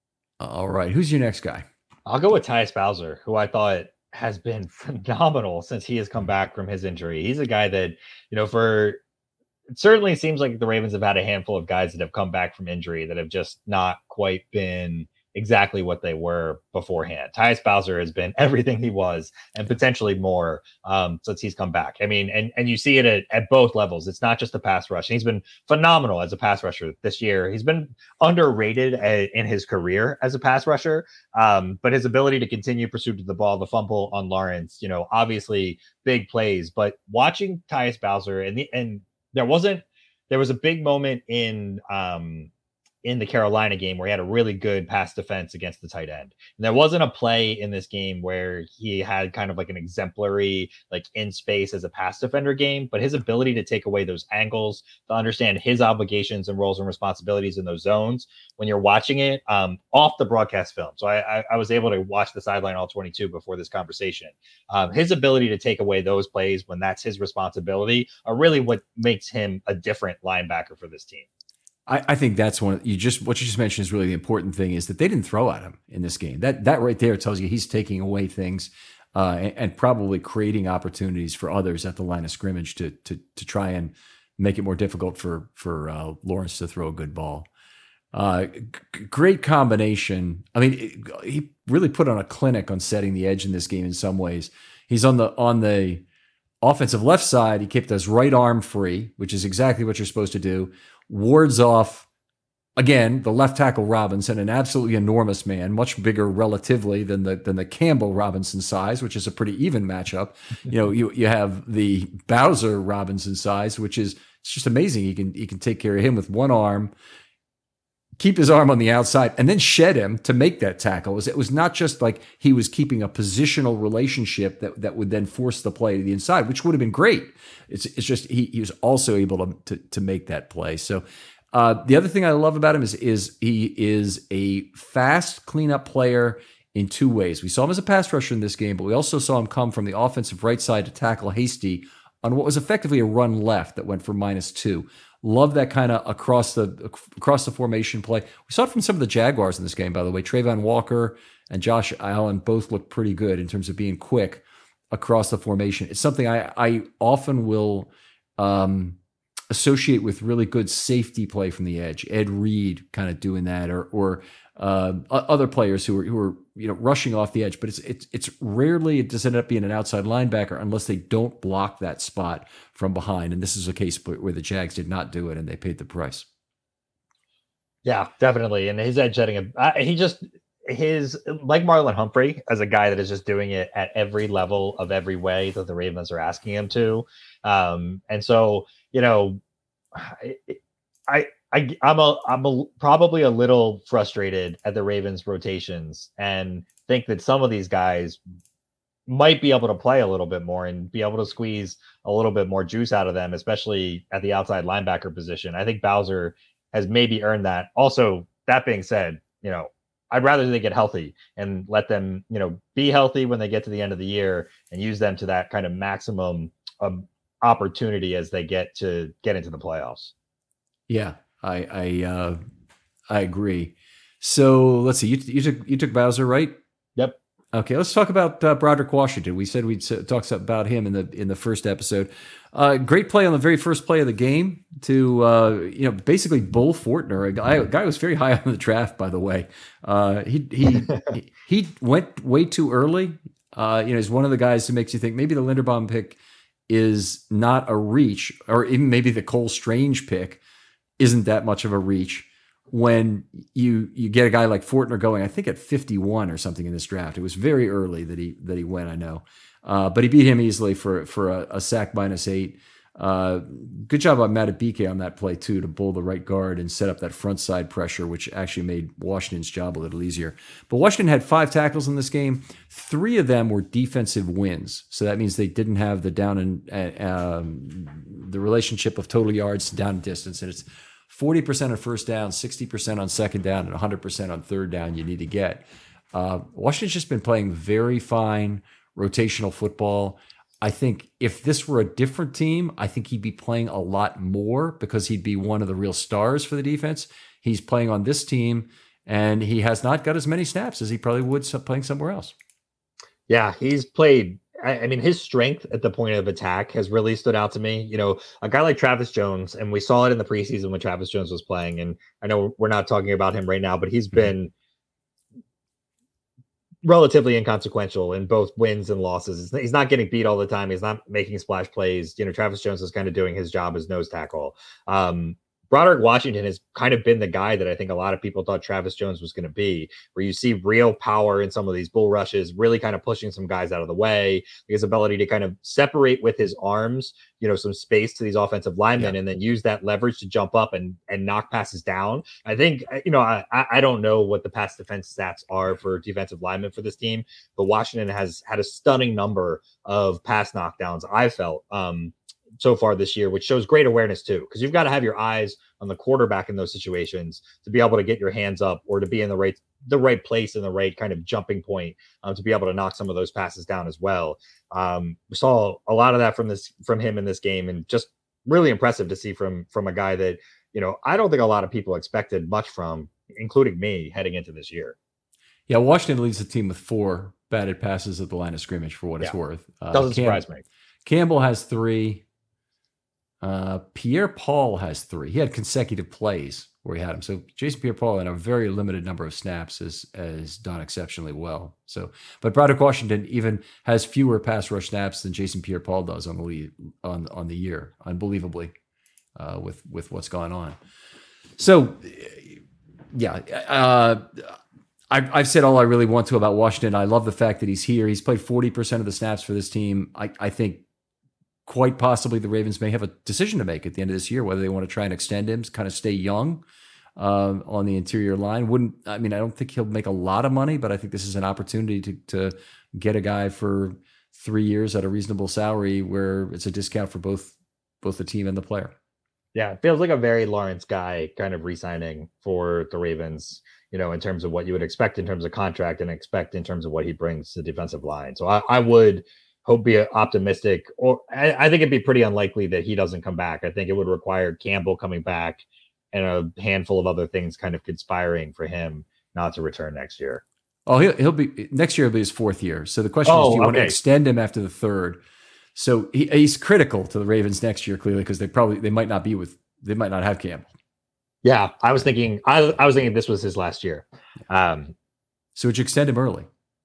All right, who's your next guy? I'll go with Tyus Bowser, who I thought has been phenomenal since he has come back from his injury. He's a guy that, you know, for it certainly seems like the Ravens have had a handful of guys that have come back from injury that have just not quite been exactly what they were beforehand. Tyus Bowser has been everything he was and potentially more um, since he's come back. I mean, and, and you see it at, at both levels. It's not just the pass rush. And he's been phenomenal as a pass rusher this year. He's been underrated a, in his career as a pass rusher, um, but his ability to continue pursuit of the ball, the fumble on Lawrence, you know, obviously big plays. But watching Tyus Bowser and the, and there wasn't there was a big moment in um, in the Carolina game where he had a really good pass defense against the tight end. And there wasn't a play in this game where he had kind of like an exemplary, like in space as a pass defender game, but his ability to take away those angles, to understand his obligations and roles and responsibilities in those zones when you're watching it um, off the broadcast film. So I, I, I was able to watch the sideline all twenty-two before this conversation. Um, his ability to take away those plays when that's his responsibility are really what makes him a different linebacker for this team. I, I think that's one you just what you just mentioned is really the important thing is that they didn't throw at him in this game. That that right there tells you he's taking away things uh, and, and probably creating opportunities for others at the line of scrimmage to to to try and make it more difficult for for uh, Lawrence to throw a good ball. Uh, g- great combination. I mean, it, he really put on a clinic on setting the edge in this game in some ways. He's on the on the offensive left side. He kept his right arm free, which is exactly what you're supposed to do. Wards off, again, the left tackle Robinson, an absolutely enormous man, much bigger relatively than the than the Campbell Robinson size, which is a pretty even matchup. You know, you you have the Bowser Robinson size, which is it's just amazing. He can he can take care of him with one arm. keep his arm on the outside and then shed him to make that tackle. It was, it was not just like he was keeping a positional relationship that, that would then force the play to the inside, which would have been great. It's it's just he, he was also able to, to, to make that play. So uh, the other thing I love about him is, is he is a fast cleanup player in two ways. We saw him as a pass rusher in this game, but we also saw him come from the offensive right side to tackle Hasty on what was effectively a run left that went for minus two. Love that kind of across the across the formation play. We saw it from some of the Jaguars in this game, by the way. Trayvon Walker and Josh Allen both look pretty good in terms of being quick across the formation. It's something I, I often will um, associate with really good safety play from the edge. Ed Reed kind of doing that, or or uh, other players who are who are you know rushing off the edge. But it's it's it's rarely it does end up being an outside linebacker unless they don't block that spot from behind. And this is a case where the Jags did not do it, and they paid the price. Yeah, definitely. And his edge setting, uh, he just his like Marlon Humphrey as a guy that is just doing it at every level of every way that the Ravens are asking him to. Um, and so you know, I. I I, I'm a I'm a, probably a little frustrated at the Ravens rotations and think that some of these guys might be able to play a little bit more and be able to squeeze a little bit more juice out of them, especially at the outside linebacker position. I think Bowser has maybe earned that. Also, that being said, you know, I'd rather they get healthy and let them, you know, be healthy when they get to the end of the year and use them to that kind of maximum um, opportunity as they get to get into the playoffs. Yeah. I I uh, I agree. So let's see. You you took you took Bowser, right? Yep. Okay. Let's talk about uh, Broderick Washington. We said we'd talk about him in the in the first episode. Uh, great play on the very first play of the game to uh, you know basically bull Fortner, a guy a guy who was very high on the draft, by the way. Uh, he he he he went way too early. Uh, you know, he's one of the guys who makes you think maybe the Linderbaum pick is not a reach, or even maybe the Cole Strange pick isn't that much of a reach when you you get a guy like Fortner going, I think at fifty-one or something in this draft. It was very early that he that he went, I know. Uh, but he beat him easily for for a, a sack minus eight. Uh, good job on Matabike on that play too, to bull the right guard and set up that front side pressure, which actually made Washington's job a little easier. But Washington had five tackles in this game. Three of them were defensive wins. So that means they didn't have the down and uh, um, the relationship of total yards to down and distance. And it's forty percent on first down, sixty percent on second down, and one hundred percent on third down you need to get. Uh, Washington's just been playing very fine rotational football. I think if this were a different team, I think he'd be playing a lot more because he'd be one of the real stars for the defense. He's playing on this team, and he has not got as many snaps as he probably would playing somewhere else. Yeah, he's played. I mean, his strength at the point of attack has really stood out to me. You know, a guy like Travis Jones, and we saw it in the preseason when Travis Jones was playing. And I know we're not talking about him right now, but he's been relatively inconsequential in both wins and losses. He's not getting beat all the time. He's not making splash plays. You know, Travis Jones is kind of doing his job as nose tackle. Um, Broderick Washington has kind of been the guy that I think a lot of people thought Travis Jones was going to be, where you see real power in some of these bull rushes, really kind of pushing some guys out of the way, his ability to kind of separate with his arms, you know, some space to these offensive linemen, yeah. and then use that leverage to jump up and, and knock passes down. I think, you know, I, I don't know what the pass defense stats are for defensive linemen for this team, but Washington has had a stunning number of pass knockdowns, I felt, um, so far this year, which shows great awareness too, because you've got to have your eyes on the quarterback in those situations to be able to get your hands up or to be in the right the right place in the right kind of jumping point um, to be able to knock some of those passes down as well. Um, we saw a lot of that from this from him in this game, and just really impressive to see from from a guy that, you know, I don't think a lot of people expected much from, including me, heading into this year. Yeah, Washington leads the team with four batted passes at the line of scrimmage for what yeah. it's worth. Uh, Doesn't Cam- surprise me. Campbell has three. Uh, Pierre-Paul has three. He had consecutive plays where he had him. So Jason Pierre-Paul in a very limited number of snaps has, has done exceptionally well. So, but Broderick Washington even has fewer pass rush snaps than Jason Pierre-Paul does on the lead, on on the year, unbelievably, uh, with with what's gone on. So, yeah, uh, I've, I've said all I really want to about Washington. I love the fact that he's here. He's played forty percent of the snaps for this team. I, I think. Quite possibly the Ravens may have a decision to make at the end of this year, whether they want to try and extend him, kind of stay young, um, on the interior line. Wouldn't I mean? I don't think he'll make a lot of money, but I think this is an opportunity to to get a guy for three years at a reasonable salary, where it's a discount for both both the team and the player. Yeah, it feels like a very Lawrence guy kind of re-signing for the Ravens, you know, in terms of what you would expect in terms of contract and expect in terms of what he brings to the defensive line. So I, I would hope be optimistic, or I, I think it'd be pretty unlikely that he doesn't come back. I think it would require Campbell coming back and a handful of other things kind of conspiring for him not to return next year. Oh, he'll, he'll be next year. Will be his fourth year. So the question oh, is, do you okay. want to extend him after the third? So he, he's critical to the Ravens next year, clearly, because they probably they might not be with they might not have Campbell. Yeah, I was thinking I, I was thinking this was his last year. Um, so would you extend him early?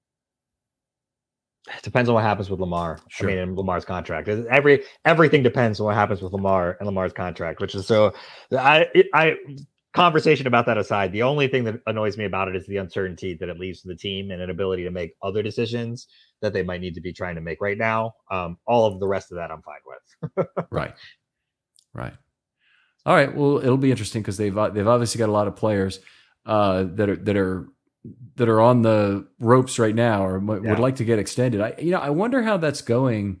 It depends on what happens with Lamar. Sure. I mean, in Lamar's contract. Every everything depends on what happens with Lamar and Lamar's contract, which is so. I I conversation about that aside, the only thing that annoys me about it is the uncertainty that it leaves to the team and an ability to make other decisions that they might need to be trying to make right now. Um, all of the rest of that I'm fine with. Right. Right. All right. Well, it'll be interesting because they've they've obviously got a lot of players uh, that are that are that are on the ropes right now, or m- Yeah. would like to get extended. I you know I wonder how that's going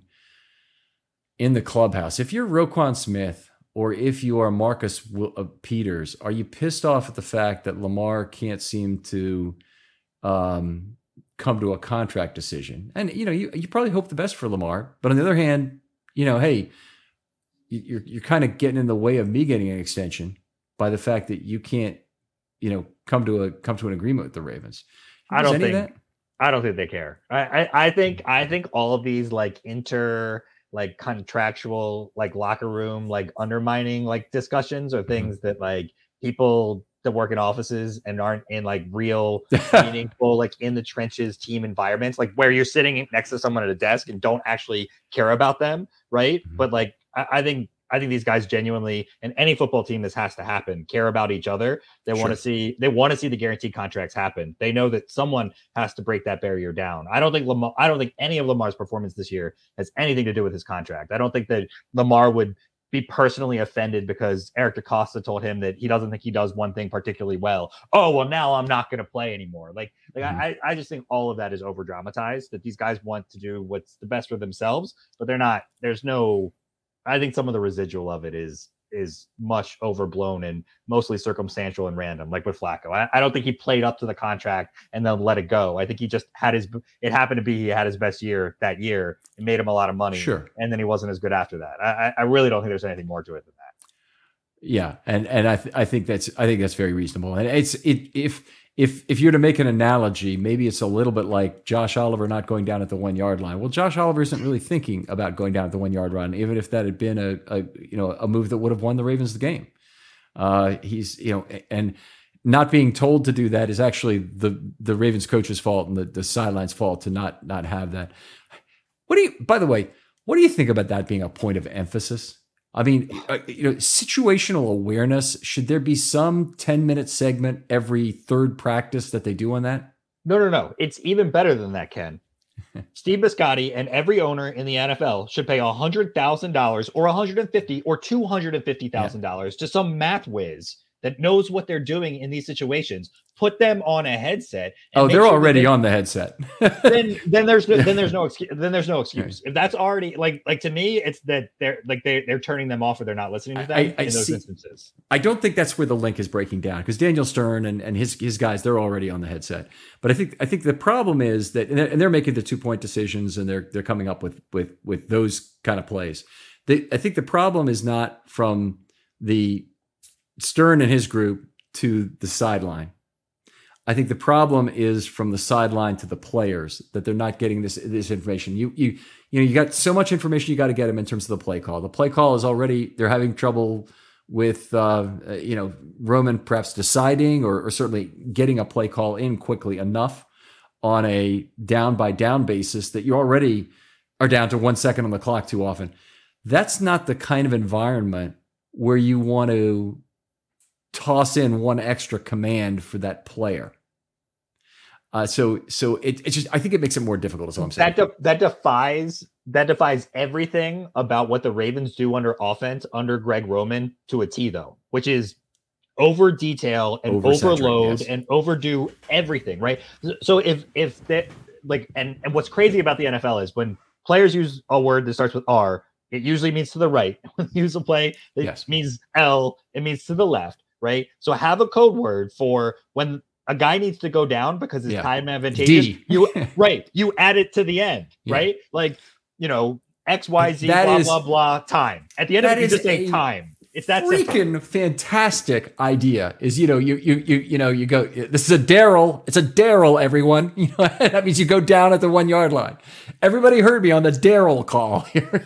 in the clubhouse. If you're Roquan Smith, or if you are Marcus W- uh, Peters, are you pissed off at the fact that Lamar can't seem to um, come to a contract decision? And you know you you probably hope the best for Lamar, but on the other hand, you know, hey. You're you're kind of getting in the way of me getting an extension by the fact that you can't, you know, come to a come to an agreement with the Ravens. I don't think I don't think they care. I, I I think I think all of these like inter like contractual like locker room like undermining like discussions are things mm-hmm. that like people that work in offices and aren't in like real meaningful like in the trenches team environments, like where you're sitting next to someone at a desk and don't actually care about them, right? Mm-hmm. But like I think I think these guys genuinely, and any football team, this has to happen, care about each other. They sure. want to see they want to see the guaranteed contracts happen. They know that someone has to break that barrier down. I don't think Lamar, I don't think any of Lamar's performance this year has anything to do with his contract. I don't think that Lamar would be personally offended because Eric DaCosta told him that he doesn't think he does one thing particularly well. Oh, well, now I'm not going to play anymore. Like, like mm-hmm. I, I just think all of that is over dramatized, that these guys want to do what's the best for themselves, but they're not, there's no, I think some of the residual of it is is much overblown and mostly circumstantial and random, like with Flacco. I, I don't think he played up to the contract and then let it go. I think he just had his, it happened to be he had his best year that year. It made him a lot of money. Sure. And then he wasn't as good after that. I, I really don't think there's anything more to it than that. Yeah. And and I th- I think that's I think that's very reasonable. And it's it if If if you're to make an analogy, maybe it's a little bit like Josh Oliver not going down at the one yard line. Well, Josh Oliver isn't really thinking about going down at the one yard line, even if that had been a, a you know a move that would have won the Ravens the game. Uh, he's you know and not being told to do that is actually the the Ravens coach's fault and the, the sideline's fault to not not have that. What do you? By the way, what do you think about that being a point of emphasis? I mean, uh, you know, situational awareness. Should there be some ten minute segment every third practice that they do on that? No, no, no. It's even better than that, Ken. Steve Biscotti and every owner in the N F L should pay one hundred thousand dollars or one hundred fifty thousand dollars or two hundred fifty thousand dollars yeah. to some math whiz that knows what they're doing in these situations. Put them on a headset. Oh, they're sure already they, on the headset. then, then there's no, then there's no excuse. Then there's no excuse. If that's already like, like to me, it's that they're like they they're turning them off or they're not listening to them I, I, in those see, instances. I don't think that's where the link is breaking down because Daniel Stern and, and his his guys, they're already on the headset. But I think I think the problem is that and they're, and they're making the two point decisions and they're they're coming up with with with those kind of plays. They, I think the problem is not from the Stern and his group to the sideline. I think the problem is from the sideline to the players that they're not getting this this information. You you you know you got so much information you got to get them in terms of the play call. The play call is already they're having trouble with uh, you know Roman perhaps deciding or, or certainly getting a play call in quickly enough on a down by down basis that you already are down to one second on the clock too often. That's not the kind of environment where you want to toss in one extra command for that player. Uh, so, so it, it's just, I think it makes it more difficult is what I'm saying. That, de- that defies, that defies everything about what the Ravens do under offense under Greg Roman to a T though, which is over detail and Oversaturate, overload yes. and overdo everything, right? So if if that like and, and what's crazy about the N F L is when players use a word that starts with R, it usually means to the right. When you use a play that Yes. means L, it means to the left, right? So have a code word for when a guy needs to go down because his Yeah. time advantageous. D. You right, you add it to the end, Yeah. right? Like, you know, X, Y, Z, That blah, is- blah, blah, time. At the end of that it, you is just say a time. It's that simple. Freaking fantastic idea is, you know, you you you you know, you go, this is a Daryl, it's a Daryl, everyone. You know, that means you go down at the one yard line. Everybody heard me on the Daryl call here.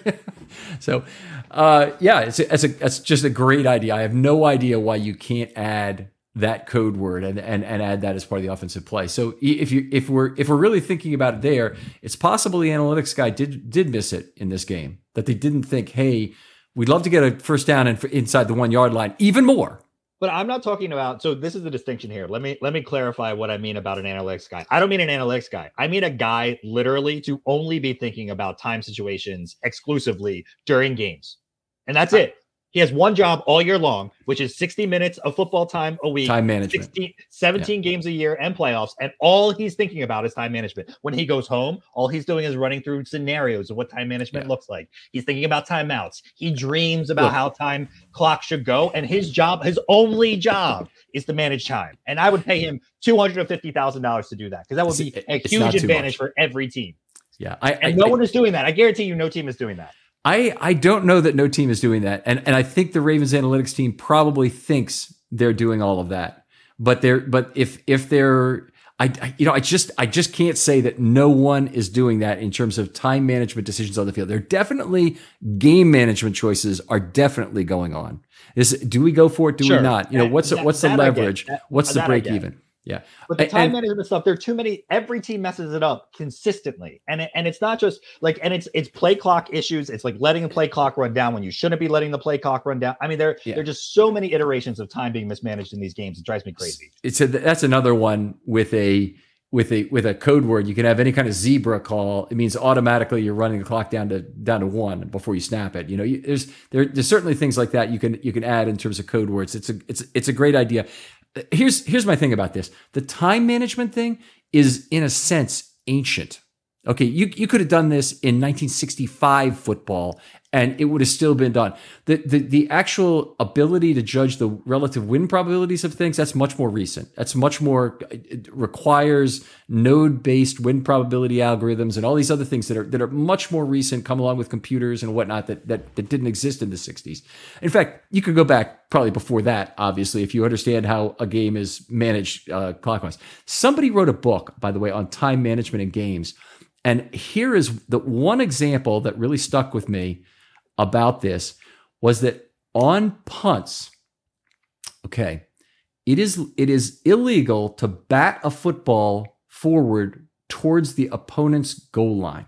So uh yeah, it's a, it's a it's just a great idea. I have no idea why you can't add that code word and, and and add that as part of the offensive play. So if you if we're if we're really thinking about it there, it's possible the analytics guy did did miss it in this game, that they didn't think, hey, we'd love to get a first down and inside the one yard line even more. But I'm not talking about, so this is the distinction here. Let me let me clarify what I mean about an analytics guy. I don't mean an analytics guy. I mean a guy literally to only be thinking about time situations exclusively during games. And that's it. He has one job all year long, which is sixty minutes of football time a week, Time management. sixteen, seventeen yeah. games a year and playoffs. And all he's thinking about is time management. When he goes home, all he's doing is running through scenarios of what time management yeah. looks like. He's thinking about timeouts. He dreams about Look. how time clock should go. And his job, his only job is to manage time. And I would pay him two hundred fifty thousand dollars to do that, because that would be a it's huge advantage for every team. Yeah. I, and I, no I, one is doing that. I guarantee you no team is doing that. I, I don't know that no team is doing that. And and I think the Ravens analytics team probably thinks they're doing all of that. But they're but if if they're I, I you know I just I just can't say that no one is doing that in terms of time management decisions on the field. There are definitely game management choices are definitely going on. Is do we go for it? Do sure. we not? You know, what's that, what's the leverage? That, what's the that break even? Yeah. But the time and, management stuff, there are too many, every team messes it up consistently. And it, and it's not just like, and it's it's play clock issues. It's like letting the play clock run down when you shouldn't be letting the play clock run down. I mean, there, yeah. there are just so many iterations of time being mismanaged in these games. It drives me crazy. It's a, that's another one with a with a with a code word. You can have any kind of zebra call. It means automatically you're running the clock down to down to one before you snap it. You know, you, there's there, there's certainly things like that you can you can add in terms of code words. It's a it's it's a great idea. Here's here's my thing about this. The time management thing is, in a sense, ancient. Okay, you you could have done this in nineteen sixty-five football, and it would have still been done. The, the the actual ability to judge the relative win probabilities of things, that's much more recent. That's much more, it requires node-based win probability algorithms and all these other things that are that are much more recent, come along with computers and whatnot that that, that didn't exist in the sixties. In fact, you could go back probably before that, obviously, if you understand how a game is managed uh, clockwise. Somebody wrote a book, by the way, on time management in games. And here is the one example that really stuck with me about this was that on punts, okay, it is it is illegal to bat a football forward towards the opponent's goal line.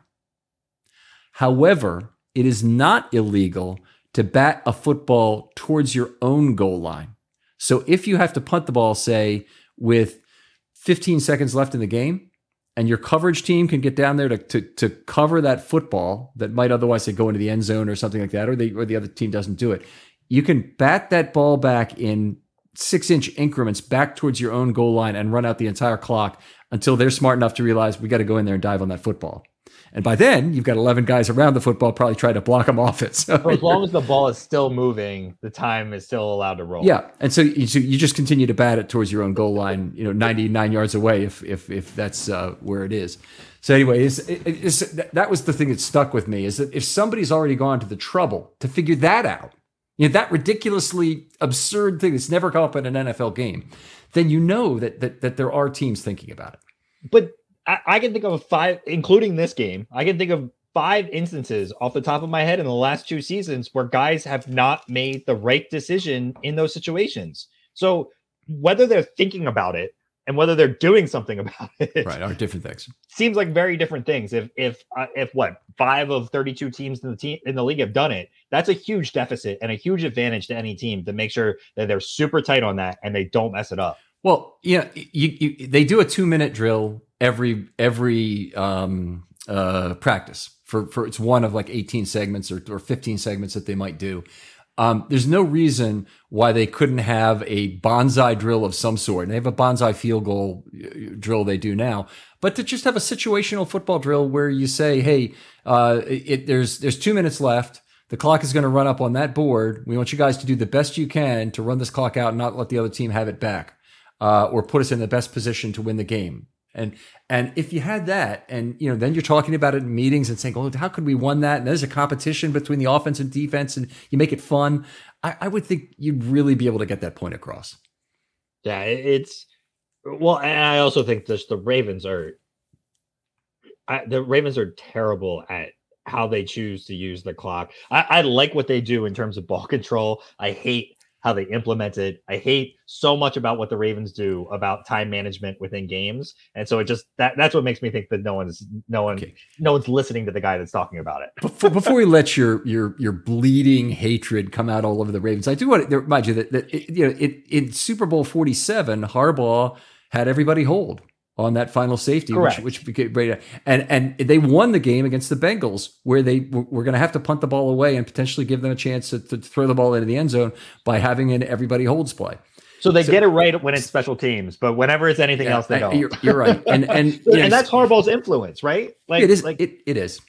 However, it is not illegal to bat a football towards your own goal line. So if you have to punt the ball, say, with fifteen seconds left in the game, and your coverage team can get down there to, to to cover that football that might otherwise say go into the end zone or something like that, or the or the other team doesn't do it, you can bat that ball back in six inch increments back towards your own goal line and run out the entire clock until they're smart enough to realize we got to go in there and dive on that football. And by then, you've got eleven guys around the football probably trying to block them off it. So as long as the ball is still moving, the time is still allowed to roll. Yeah, and so you, so you just continue to bat it towards your own goal line, you know, ninety-nine yards away if if if that's uh, where it is. So anyway, it's, it's, that was the thing that stuck with me, is that if somebody's already gone to the trouble to figure that out, you know, that ridiculously absurd thing that's never come up in an N F L game, then you know that that that there are teams thinking about it. But I, I can think of five, including this game, I can think of five instances off the top of my head in the last two seasons where guys have not made the right decision in those situations. So whether they're thinking about it and whether they're doing something about it, right, are different things. Seems like very different things. If if uh, if what five of thirty-two teams in the team in the league have done it, that's a huge deficit and a huge advantage to any team to make sure that they're super tight on that and they don't mess it up. Well, yeah, you, you, they do a two minute drill every every um, uh, practice for for it's one of like eighteen segments or, or fifteen segments that they might do. Um, there's no reason why they couldn't have a bonsai drill of some sort. And they have a bonsai field goal drill they do now, but to just have a situational football drill where you say, hey, uh, it, there's there's two minutes left. The clock is going to run up on that board. We want you guys to do the best you can to run this clock out and not let the other team have it back, uh, or put us in the best position to win the game. And and if you had that, and you know, then you're talking about it in meetings and saying, "Oh, how could we won that?" And there's a competition between the offense and defense, and you make it fun. I, I would think you'd really be able to get that point across. Yeah, it's well, and I also think just the Ravens are I, the Ravens are terrible at how they choose to use the clock. I, I like what they do in terms of ball control. I hate how they implement it. I hate so much about what the Ravens do about time management within games. And so it just, that that's what makes me think that no one's, no one, okay. no one's listening to the guy that's talking about it. before, before we let your, your, your bleeding hatred come out all over the Ravens, I do want to remind you that, that it, you know, it, in Super Bowl forty-seven, Harbaugh had everybody hold on that final safety, Correct. which, which became great. And, and they won the game against the Bengals, where they were, were going to have to punt the ball away and potentially give them a chance to, to throw the ball into the end zone by having an everybody holds play. So they so, get it right when it's special teams, but whenever it's anything yeah, else, they don't. You're, you're right. And, and, you know, and that's Harbaugh's influence, right? Like, it is. Like, it, it is.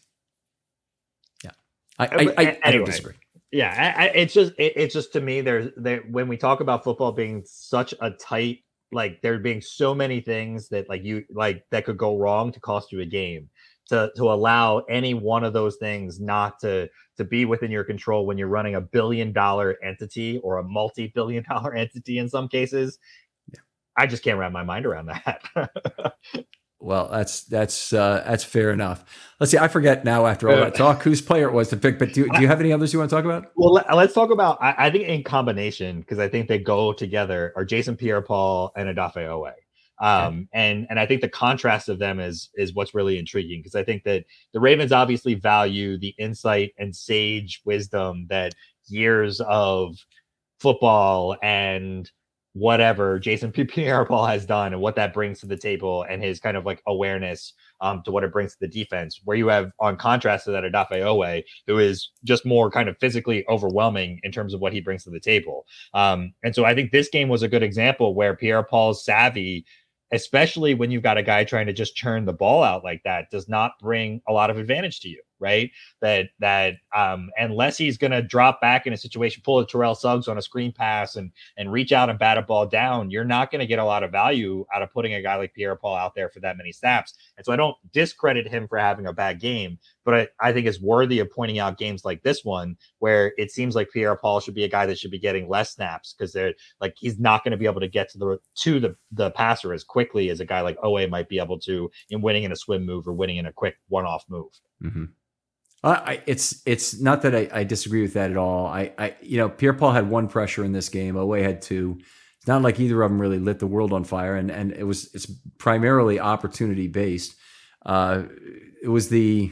Yeah. I, I, I, anyway, I don't disagree. Yeah. I, I, it's just, it, it's just to me, there's there, when we talk about football being such a tight, like there being so many things that like you like that could go wrong to cost you a game, to to allow any one of those things not to to be within your control when you're running a billion dollar entity or a multi-billion dollar entity in some cases. Yeah. I just can't wrap my mind around that. Well, that's that's uh, that's fair enough. Let's see. I forget now after all that talk whose player it was to pick. But do, do you have any others you want to talk about? Well, let, let's talk about. I, I think in combination, because I think they go together, are Jason Pierre-Paul and Odafe Oweh. Um, okay. and and I think the contrast of them is is what's really intriguing, because I think that the Ravens obviously value the insight and sage wisdom that years of football and whatever Jason Pierre-Paul has done and what that brings to the table, and his kind of like awareness um, to what it brings to the defense, where you have on contrast to that Odafe Oweh, who is just more kind of physically overwhelming in terms of what he brings to the table. Um, and so I think this game was a good example where Pierre-Paul's savvy, especially when you've got a guy trying to just churn the ball out like that, does not bring a lot of advantage to you, right? That that um, unless he's going to drop back in a situation, pull a Terrell Suggs on a screen pass and and reach out and bat a ball down, you're not going to get a lot of value out of putting a guy like Pierre-Paul out there for that many snaps. And so I don't discredit him for having a bad game, but I, I think it's worthy of pointing out games like this one where it seems like Pierre-Paul should be a guy that should be getting less snaps, because they're like he's not going to be able to get to the to the the passer as quickly as a guy like Oweh might be able to in winning in a swim move or winning in a quick one-off move. Mm-hmm. Uh, I, it's it's not that I, I disagree with that at all. I, I you know Pierre-Paul had one pressure in this game. Oweh had two. It's not like either of them really lit the world on fire, and and it was it's primarily opportunity based. Uh, it was the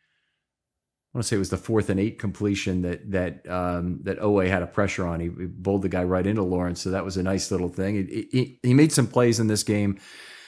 I want to say it was the fourth and eight completion that that um, that Oweh had a pressure on. He, he bowled the guy right into Lawrence, so that was a nice little thing. He, he, he made some plays in this game.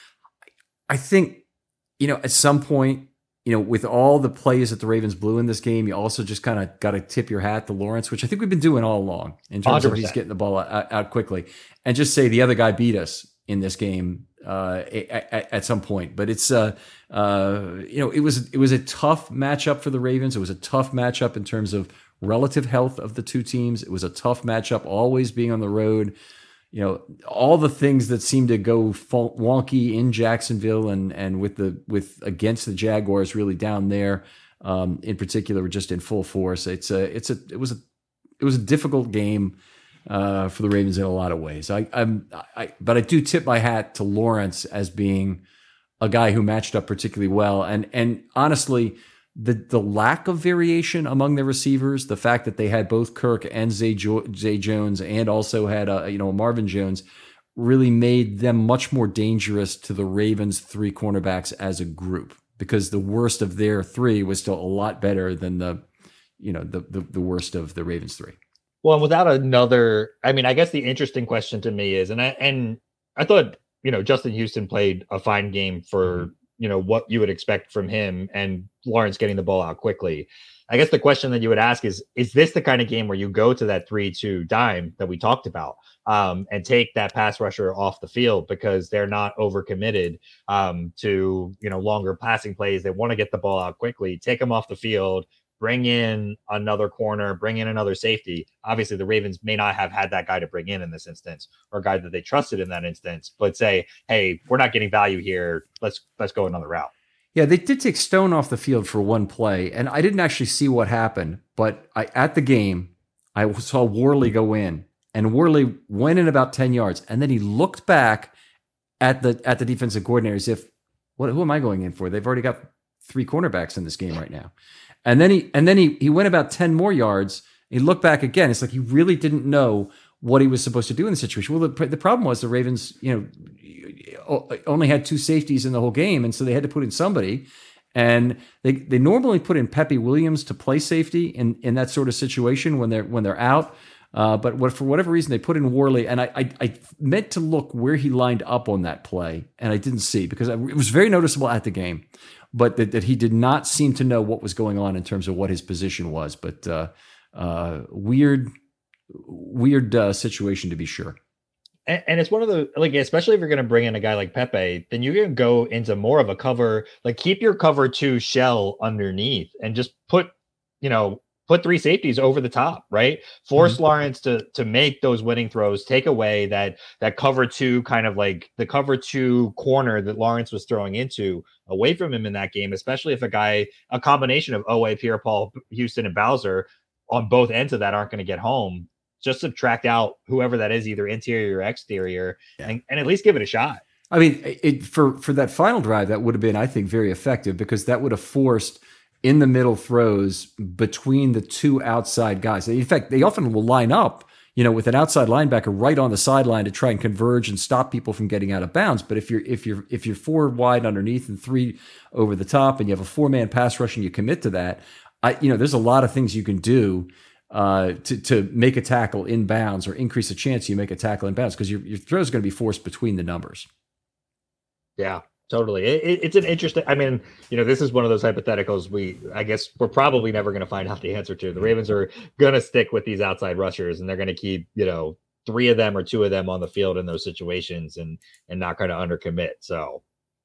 I think you know at some point. You know, with all the plays that the Ravens blew in this game, you also just kind of got to tip your hat to Lawrence, which I think we've been doing all along in terms one hundred percent of he's getting the ball out, out quickly, and just say the other guy beat us in this game uh, at, at some point. But it's, uh, uh, you know, it was it was a tough matchup for the Ravens. It was a tough matchup in terms of relative health of the two teams. It was a tough matchup, always being on the road. You know, all the things that seem to go wonky in Jacksonville and and with the with against the Jaguars really down there, um, in particular, were just in full force. It's a it's a it was a it was a difficult game uh, for the Ravens in a lot of ways. I I'm I but I do tip my hat to Lawrence as being a guy who matched up particularly well, and and honestly. The the lack of variation among the receivers, the fact that they had both Kirk and Zay, jo- Zay Jones and also had uh, you know Marvin Jones, really made them much more dangerous to the Ravens' three cornerbacks as a group, because the worst of their three was still a lot better than the you know the the, the worst of the Ravens' three. Well, and without another, I mean, I guess the interesting question to me is, and I and I thought you know Justin Houston played a fine game for. you know, what you would expect from him and Lawrence getting the ball out quickly. I guess the question that you would ask is, is this the kind of game where you go to that three two dime that we talked about um, and take that pass rusher off the field because they're not overcommitted um, to, you know, longer passing plays. They want to get the ball out quickly, take them off the field, bring in another corner, bring in another safety. Obviously, the Ravens may not have had that guy to bring in in this instance or a guy that they trusted in that instance, but say, hey, we're not getting value here. Let's let's go another route. Yeah, they did take Stone off the field for one play, and I didn't actually see what happened, but I, at the game, I saw Worley go in, and Worley went in about ten yards, and then he looked back at the at the defensive coordinator as if, what, who am I going in for? They've already got three cornerbacks in this game right now. And then he and then he he went about ten more yards. He looked back again. It's like he really didn't know what he was supposed to do in the situation. Well, the, the problem was the Ravens, you know, only had two safeties in the whole game, and so they had to put in somebody. And they they normally put in Pepe Williams to play safety in, in that sort of situation when they're when they're out. Uh, but what, for whatever reason, they put in Worley, and I, I I meant to look where he lined up on that play, and I didn't see because I, it was very noticeable at the game, but that, that he did not seem to know what was going on in terms of what his position was. But uh, uh, weird, weird uh, situation to be sure. And, and it's one of the, like, especially if you're going to bring in a guy like Pepe, then you can go into more of a cover, like keep your cover two shell underneath and just put, you know, put three safeties over the top, right? Force mm-hmm. Lawrence to to make those winning throws, take away that that cover two kind of like the cover two corner that Lawrence was throwing into away from him in that game, especially if a guy, a combination of Owe, Pierre-Paul, Houston, and Bowser on both ends of that aren't going to get home. Just subtract out whoever that is, either interior or exterior, yeah. and, and at least give it a shot. I mean, it, for, for that final drive, that would have been, I think, very effective because that would have forced in the middle throws between the two outside guys. In fact, they often will line up, you know, with an outside linebacker right on the sideline to try and converge and stop people from getting out of bounds. But if you're if you're if you're four wide underneath and three over the top, and you have a four man pass rush and you commit to that, I you know, there's a lot of things you can do uh, to to make a tackle in bounds or increase the chance you make a tackle in bounds because your your throw is going to be forced between the numbers. Yeah. Totally. It, it's an interesting, I mean, you know, this is one of those hypotheticals we, I guess we're probably never going to find out the answer to. The Ravens are going to stick with these outside rushers and they're going to keep, you know, three of them or two of them on the field in those situations and, and not going to undercommit. So.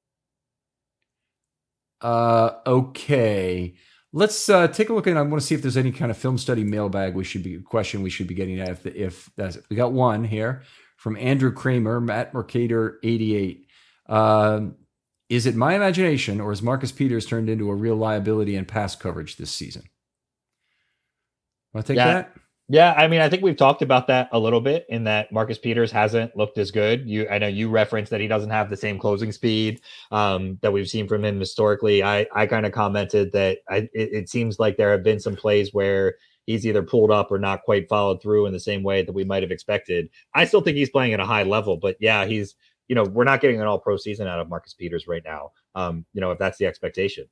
Uh, okay. Let's uh, take a look at, I want to see if there's any kind of film study mailbag we should be, question we should be getting at. If, if that's, we got one here from Andrew Kramer, Matt Mercator eighty-eight. Um, Is it my imagination, or has Marcus Peters turned into a real liability in pass coverage this season? Want to take yeah. that? Yeah, I mean, I think we've talked about that a little bit in that Marcus Peters hasn't looked as good. You, I know you referenced that he doesn't have the same closing speed um, that we've seen from him historically. I, I kind of commented that I, it, it seems like there have been some plays where he's either pulled up or not quite followed through in the same way that we might have expected. I still think he's playing at a high level, but yeah, he's, you know, we're not getting an all pro season out of Marcus Peters right now. Um, you know, if that's the expectation.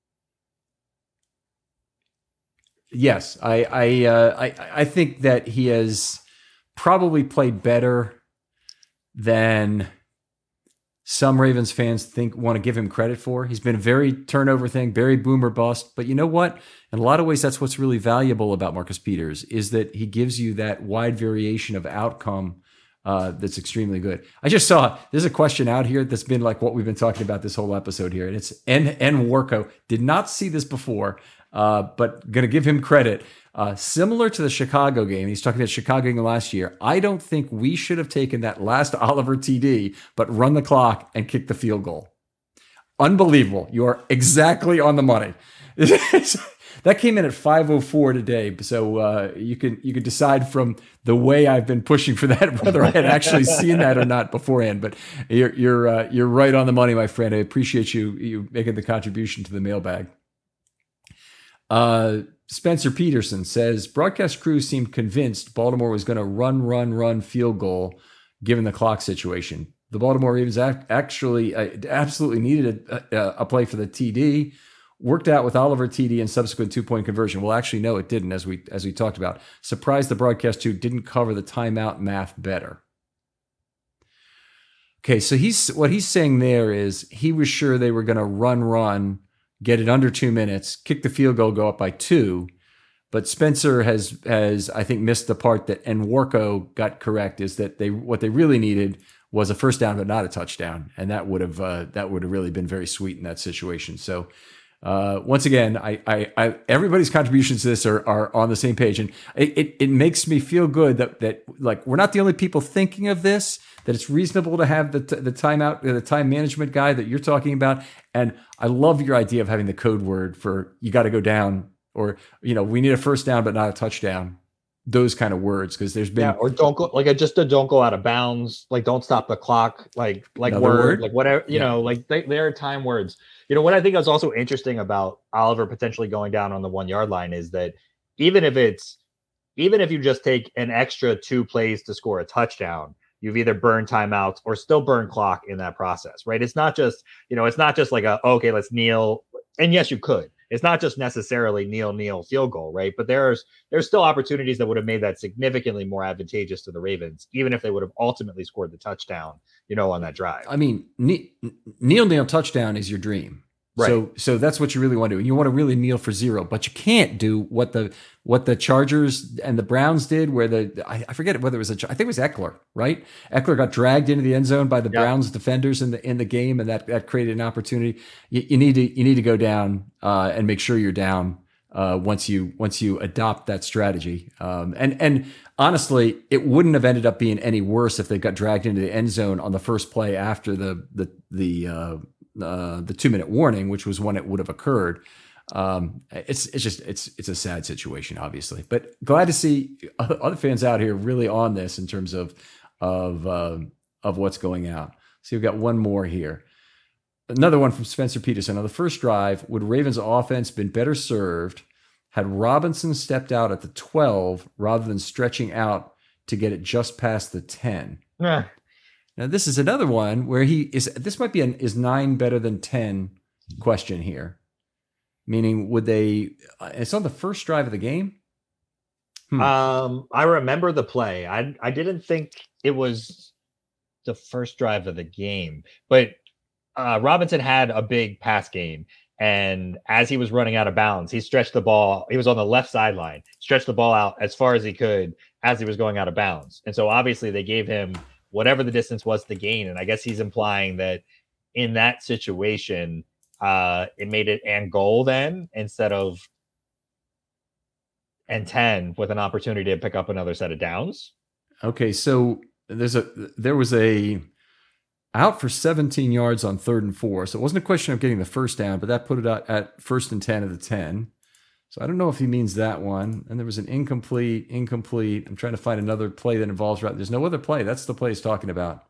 Yes. I, I, uh, I, I think that he has probably played better than some Ravens fans think want to give him credit for. He's been a very turnover thing, very boomer bust, but you know what? In a lot of ways, that's what's really valuable about Marcus Peters is that he gives you that wide variation of outcome Uh, that's extremely good. I just saw there's a question out here that's been like what we've been talking about this whole episode here, and it's N N Warco. Did not see this before, uh, but going to give him credit. Uh, similar to the Chicago game, he's talking about Chicago game last year. I don't think we should have taken that last Oliver T D, but run the clock and kick the field goal. Unbelievable! You are exactly on the money. That came in at five oh four today, so uh, you can you can decide from the way I've been pushing for that whether I had actually seen that or not beforehand. But you're you're uh, you're right on the money, my friend. I appreciate you you making the contribution to the mailbag. Uh, Spencer Peterson says broadcast crew seemed convinced Baltimore was going to run run run field goal given the clock situation. The Baltimore Ravens actually uh, absolutely needed a, a play for the T D. Worked out with Oliver T D and subsequent two-point conversion. Well, actually, no, it didn't, as we as we talked about. Surprised the broadcast too didn't cover the timeout math better. Okay, so he's what he's saying there is he was sure they were going to run, run, get it under two minutes, kick the field goal, go up by two. But Spencer has has I think missed the part that and Warco got correct is that they what they really needed was a first down but not a touchdown, and that would have uh, that would have really been very sweet in that situation. So uh, once again, I, I, I everybody's contributions to this are are on the same page, and it, it it makes me feel good that that like we're not the only people thinking of this. That it's reasonable to have the the timeout the time management guy that you're talking about, and I love your idea of having the code word for you got to go down. Or, you know, we need a first down, but not a touchdown. Those kind of words, because there's been yeah, or don't go like a, just a don't go out of bounds, like don't stop the clock, like like word, word, like whatever, you yeah. know, like they, there are time words. You know, what I think is also interesting about Oliver potentially going down on the one yard line is that even if it's even if you just take an extra two plays to score a touchdown, you've either burned timeouts or still burn clock in that process, right? It's not just, you know, it's not just like a okay, let's kneel, and yes, you could. It's not just necessarily kneel, kneel, field goal, right? But there's there's still opportunities that would have made that significantly more advantageous to the Ravens, even if they would have ultimately scored the touchdown, you know, on that drive. I mean, kneel, kneel, touchdown is your dream. Right. So so that's what you really want to do. And you want to really kneel for zero, but you can't do what the what the Chargers and the Browns did, where the I, I forget whether it was a I think it was Eckler, right? Eckler got dragged into the end zone by the yep. Browns defenders in the in the game, and that that created an opportunity. You, you need to you need to go down uh, and make sure you're down uh, once you once you adopt that strategy. Um, and and honestly, it wouldn't have ended up being any worse if they got dragged into the end zone on the first play after the the the. Uh, Uh, the two minute warning, which was when it would have occurred. Um, it's it's just it's it's a sad situation, obviously, but glad to see other fans out here really on this in terms of of uh, of what's going out. So we've got one more here. Another one from Spencer Peterson. On the first drive, would Ravens offense been better served had Robinson stepped out at the twelve rather than stretching out to get it just past the ten? Yeah. Now, this is another one where he is, this might be an is nine better than ten question here. Meaning, would they, uh, it's on the first drive of the game? Hmm. Um, I remember the play. I I didn't think it was the first drive of the game, but uh, Robinson had a big pass game. And as he was running out of bounds, he stretched the ball. He was on the left sideline, stretched the ball out as far as he could as he was going out of bounds. And so obviously they gave him whatever the distance was to gain. And I guess he's implying that in that situation, uh, it made it and goal then instead of and ten with an opportunity to pick up another set of downs. Okay. So there's a, there was a out for seventeen yards on third and four. So it wasn't a question of getting the first down, but that put it out at first and ten of the ten. So I don't know if he means that one. And there was an incomplete, incomplete. I'm trying to find another play that involves route. There's no other play. That's the play he's talking about.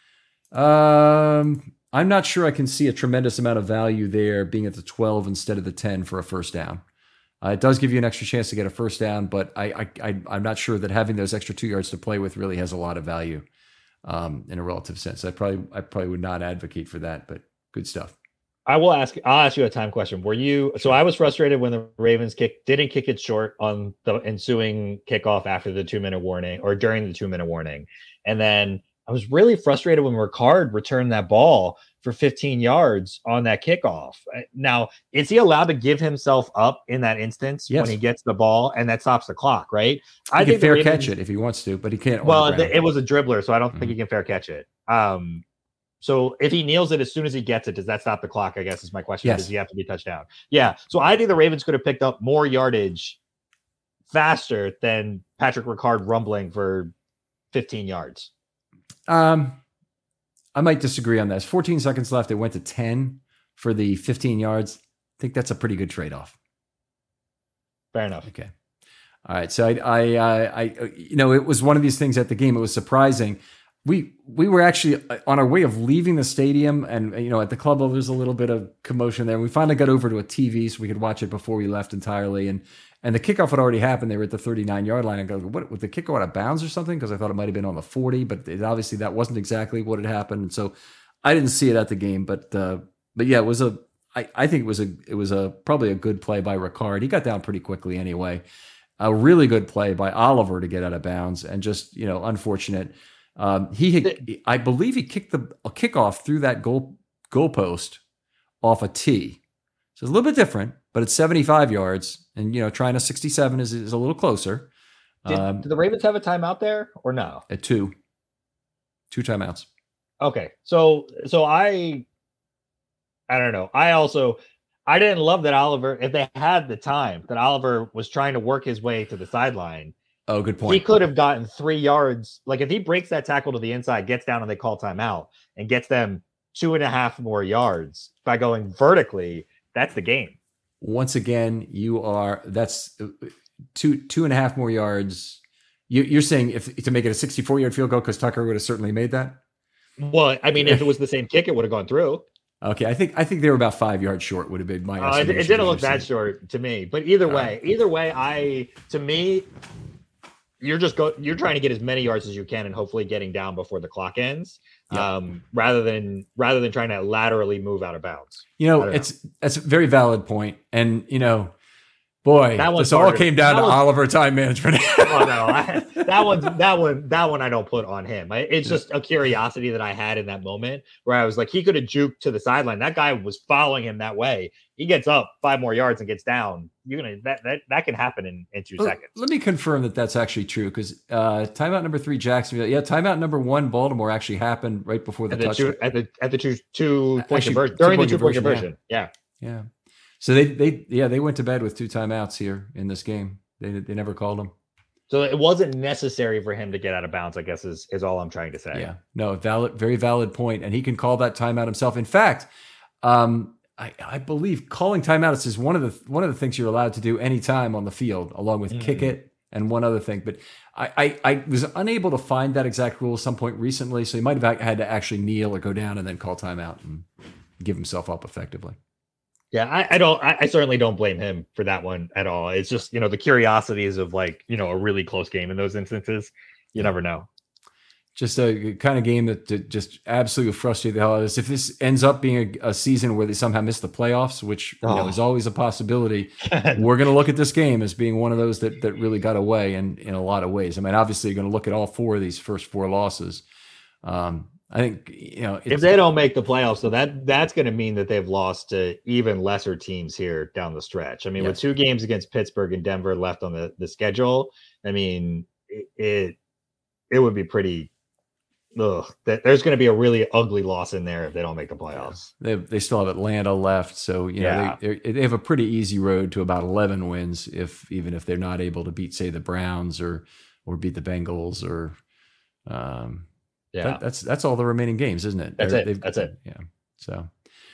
Um, I'm not sure I can see a tremendous amount of value there being at the twelve instead of the ten for a first down. Uh, it does give you an extra chance to get a first down, but I, I, I, I'm not sure that having those extra two yards to play with really has a lot of value um, in a relative sense. I probably, I probably would not advocate for that, but good stuff. I will ask. I'll ask you a time question. Were you? So I was frustrated when the Ravens kick didn't kick it short on the ensuing kickoff after the two minute warning or during the two minute warning, and then I was really frustrated when Ricard returned that ball for fifteen yards on that kickoff. Now, is he allowed to give himself up in that instance yes. when he gets the ball and that stops the clock? Right? He I can think fair Ravens, catch it if he wants to, but he can't. Well, it was a dribbler, so I don't mm-hmm. think he can fair catch it. Um, So if he kneels it as soon as he gets it, does that stop the clock? I guess is my question. Yes. Does he have to be touchdown? Yeah. So I think the Ravens could have picked up more yardage faster than Patrick Ricard rumbling for fifteen yards. Um, I might disagree on that. There's fourteen seconds left. It went to ten for the fifteen yards. I think that's a pretty good trade-off. Fair enough. Okay. All right. So I, I, I, I, you know, it was one of these things at the game. It was surprising. We we were actually on our way of leaving the stadium, and you know, at the club level, there's a little bit of commotion there. We finally got over to a T V so we could watch it before we left entirely. And and the kickoff had already happened. They were at the thirty-nine yard line. I go, what, would the kick go out of bounds or something? Because I thought it might have been on the forty, but it, obviously that wasn't exactly what had happened. And so I didn't see it at the game, but uh, but yeah, it was a. I, I think it was a it was a probably a good play by Ricard. He got down pretty quickly anyway. A really good play by Oliver to get out of bounds, and just you know unfortunate. Um, he, had, I believe, he kicked the a kickoff through that goal goalpost off a tee. So it's a little bit different, but it's seventy-five yards, and you know, trying a sixty-seven is is a little closer. Did, um, do the Ravens have a timeout there or no? At two, two timeouts. Okay, so so I, I don't know. I also I didn't love that Oliver. If they had the time, that Oliver was trying to work his way to the sideline. Oh, good point. He could have gotten three yards. Like if he breaks that tackle to the inside, gets down and they call timeout, and gets them two and a half more yards by going vertically, that's the game. Once again, you are that's two two and a half more yards. You, you're saying if to make it a sixty-four yard field goal because Tucker would have certainly made that. Well, I mean, if it was the same kick, it would have gone through. Okay, I think I think they were about five yards short. Would have been my. Uh, it, it didn't look that short to me, but either way, right. either way, I to me. You're just go. You're trying to get as many yards as you can, and hopefully getting down before the clock ends, yeah. um, rather than rather than trying to laterally move out of bounds. You know, it's know. That's a very valid point, and you know, boy, that this all came down to was, Oliver time management. oh no, I, that one, that one, that one, I don't put on him. I, it's just a curiosity that I had in that moment where I was like, he could have juked to the sideline. That guy was following him that way. He gets up five more yards and gets down. You're gonna that that, that can happen in, in two well, seconds. Let me confirm that that's actually true because uh, timeout number three, Jacksonville. Yeah, timeout number one, Baltimore actually happened right before the, at the touchdown. Two, at the at the two two point conversion during the two point conversion. Yeah. yeah, yeah. So they they yeah they went to bed with two timeouts here in this game. They they never called them. So it wasn't necessary for him to get out of bounds, I guess, is is all I'm trying to say. Yeah, no, valid, very valid point, and he can call that timeout himself. In fact, um. I, I believe calling timeouts is one of the one of the things you're allowed to do anytime on the field, along with mm. kick it and one other thing. But I, I, I was unable to find that exact rule at some point recently, so he might have had to actually kneel or go down and then call timeout and give himself up effectively. Yeah, I, I don't. I, I certainly don't blame him for that one at all. It's just, you know, the curiosities of like, you know, a really close game in those instances. You never know. Just a kind of game that, that just absolutely frustrated the hell out of us. If this ends up being a, a season where they somehow miss the playoffs, which oh. you know, is always a possibility, we're going to look at this game as being one of those that that really got away in, in a lot of ways. I mean, obviously, you're going to look at all four of these first four losses. Um, I think, you know, if they don't make the playoffs, so that that's going to mean that they've lost to even lesser teams here down the stretch. I mean, yes. with two games against Pittsburgh and Denver left on the, the schedule, I mean, it it, it would be pretty. Ugh, that there's going to be a really ugly loss in there if they don't make the playoffs. They they still have Atlanta left, so you know yeah. they they have a pretty easy road to about eleven wins. If even if they're not able to beat, say, the Browns or or beat the Bengals or, um, yeah, that, that's that's all the remaining games, isn't it? That's they're, it. That's it. Yeah. So.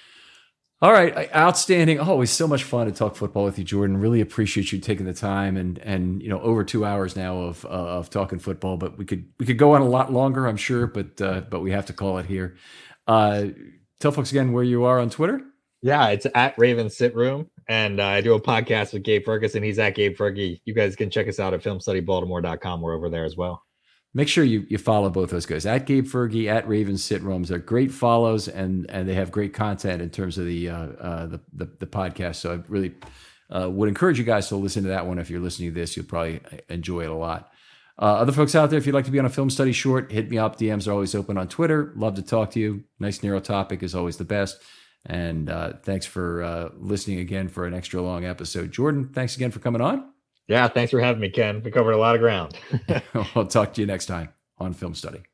All right, outstanding. Always so much fun to talk football with you, Jordan. Really appreciate you taking the time and and you know over two hours now of uh, of talking football. But we could we could go on a lot longer, I'm sure. But uh, but we have to call it here. Uh, tell folks again where you are on Twitter. Yeah, it's at Raven Sit Room, and uh, I do a podcast with Gabe Ferguson. He's at Gabe Fergie. You guys can check us out at film study baltimore dot com. We're over there as well. Make sure you, you follow both those guys at Gabe Fergie, at Raven Sit Rooms. They're great follows and and they have great content in terms of the uh, uh, the, the the podcast. So I really uh, would encourage you guys to listen to that one. If you're listening to this, you'll probably enjoy it a lot. Uh, other folks out there, if you'd like to be on a film study short, hit me up. D Ms are always open on Twitter. Love to talk to you. Nice narrow topic is always the best. And uh, thanks for uh, listening again for an extra long episode. Jordan, thanks again for coming on. Yeah, thanks for having me, Ken. We covered a lot of ground. I'll talk to you next time on Film Study.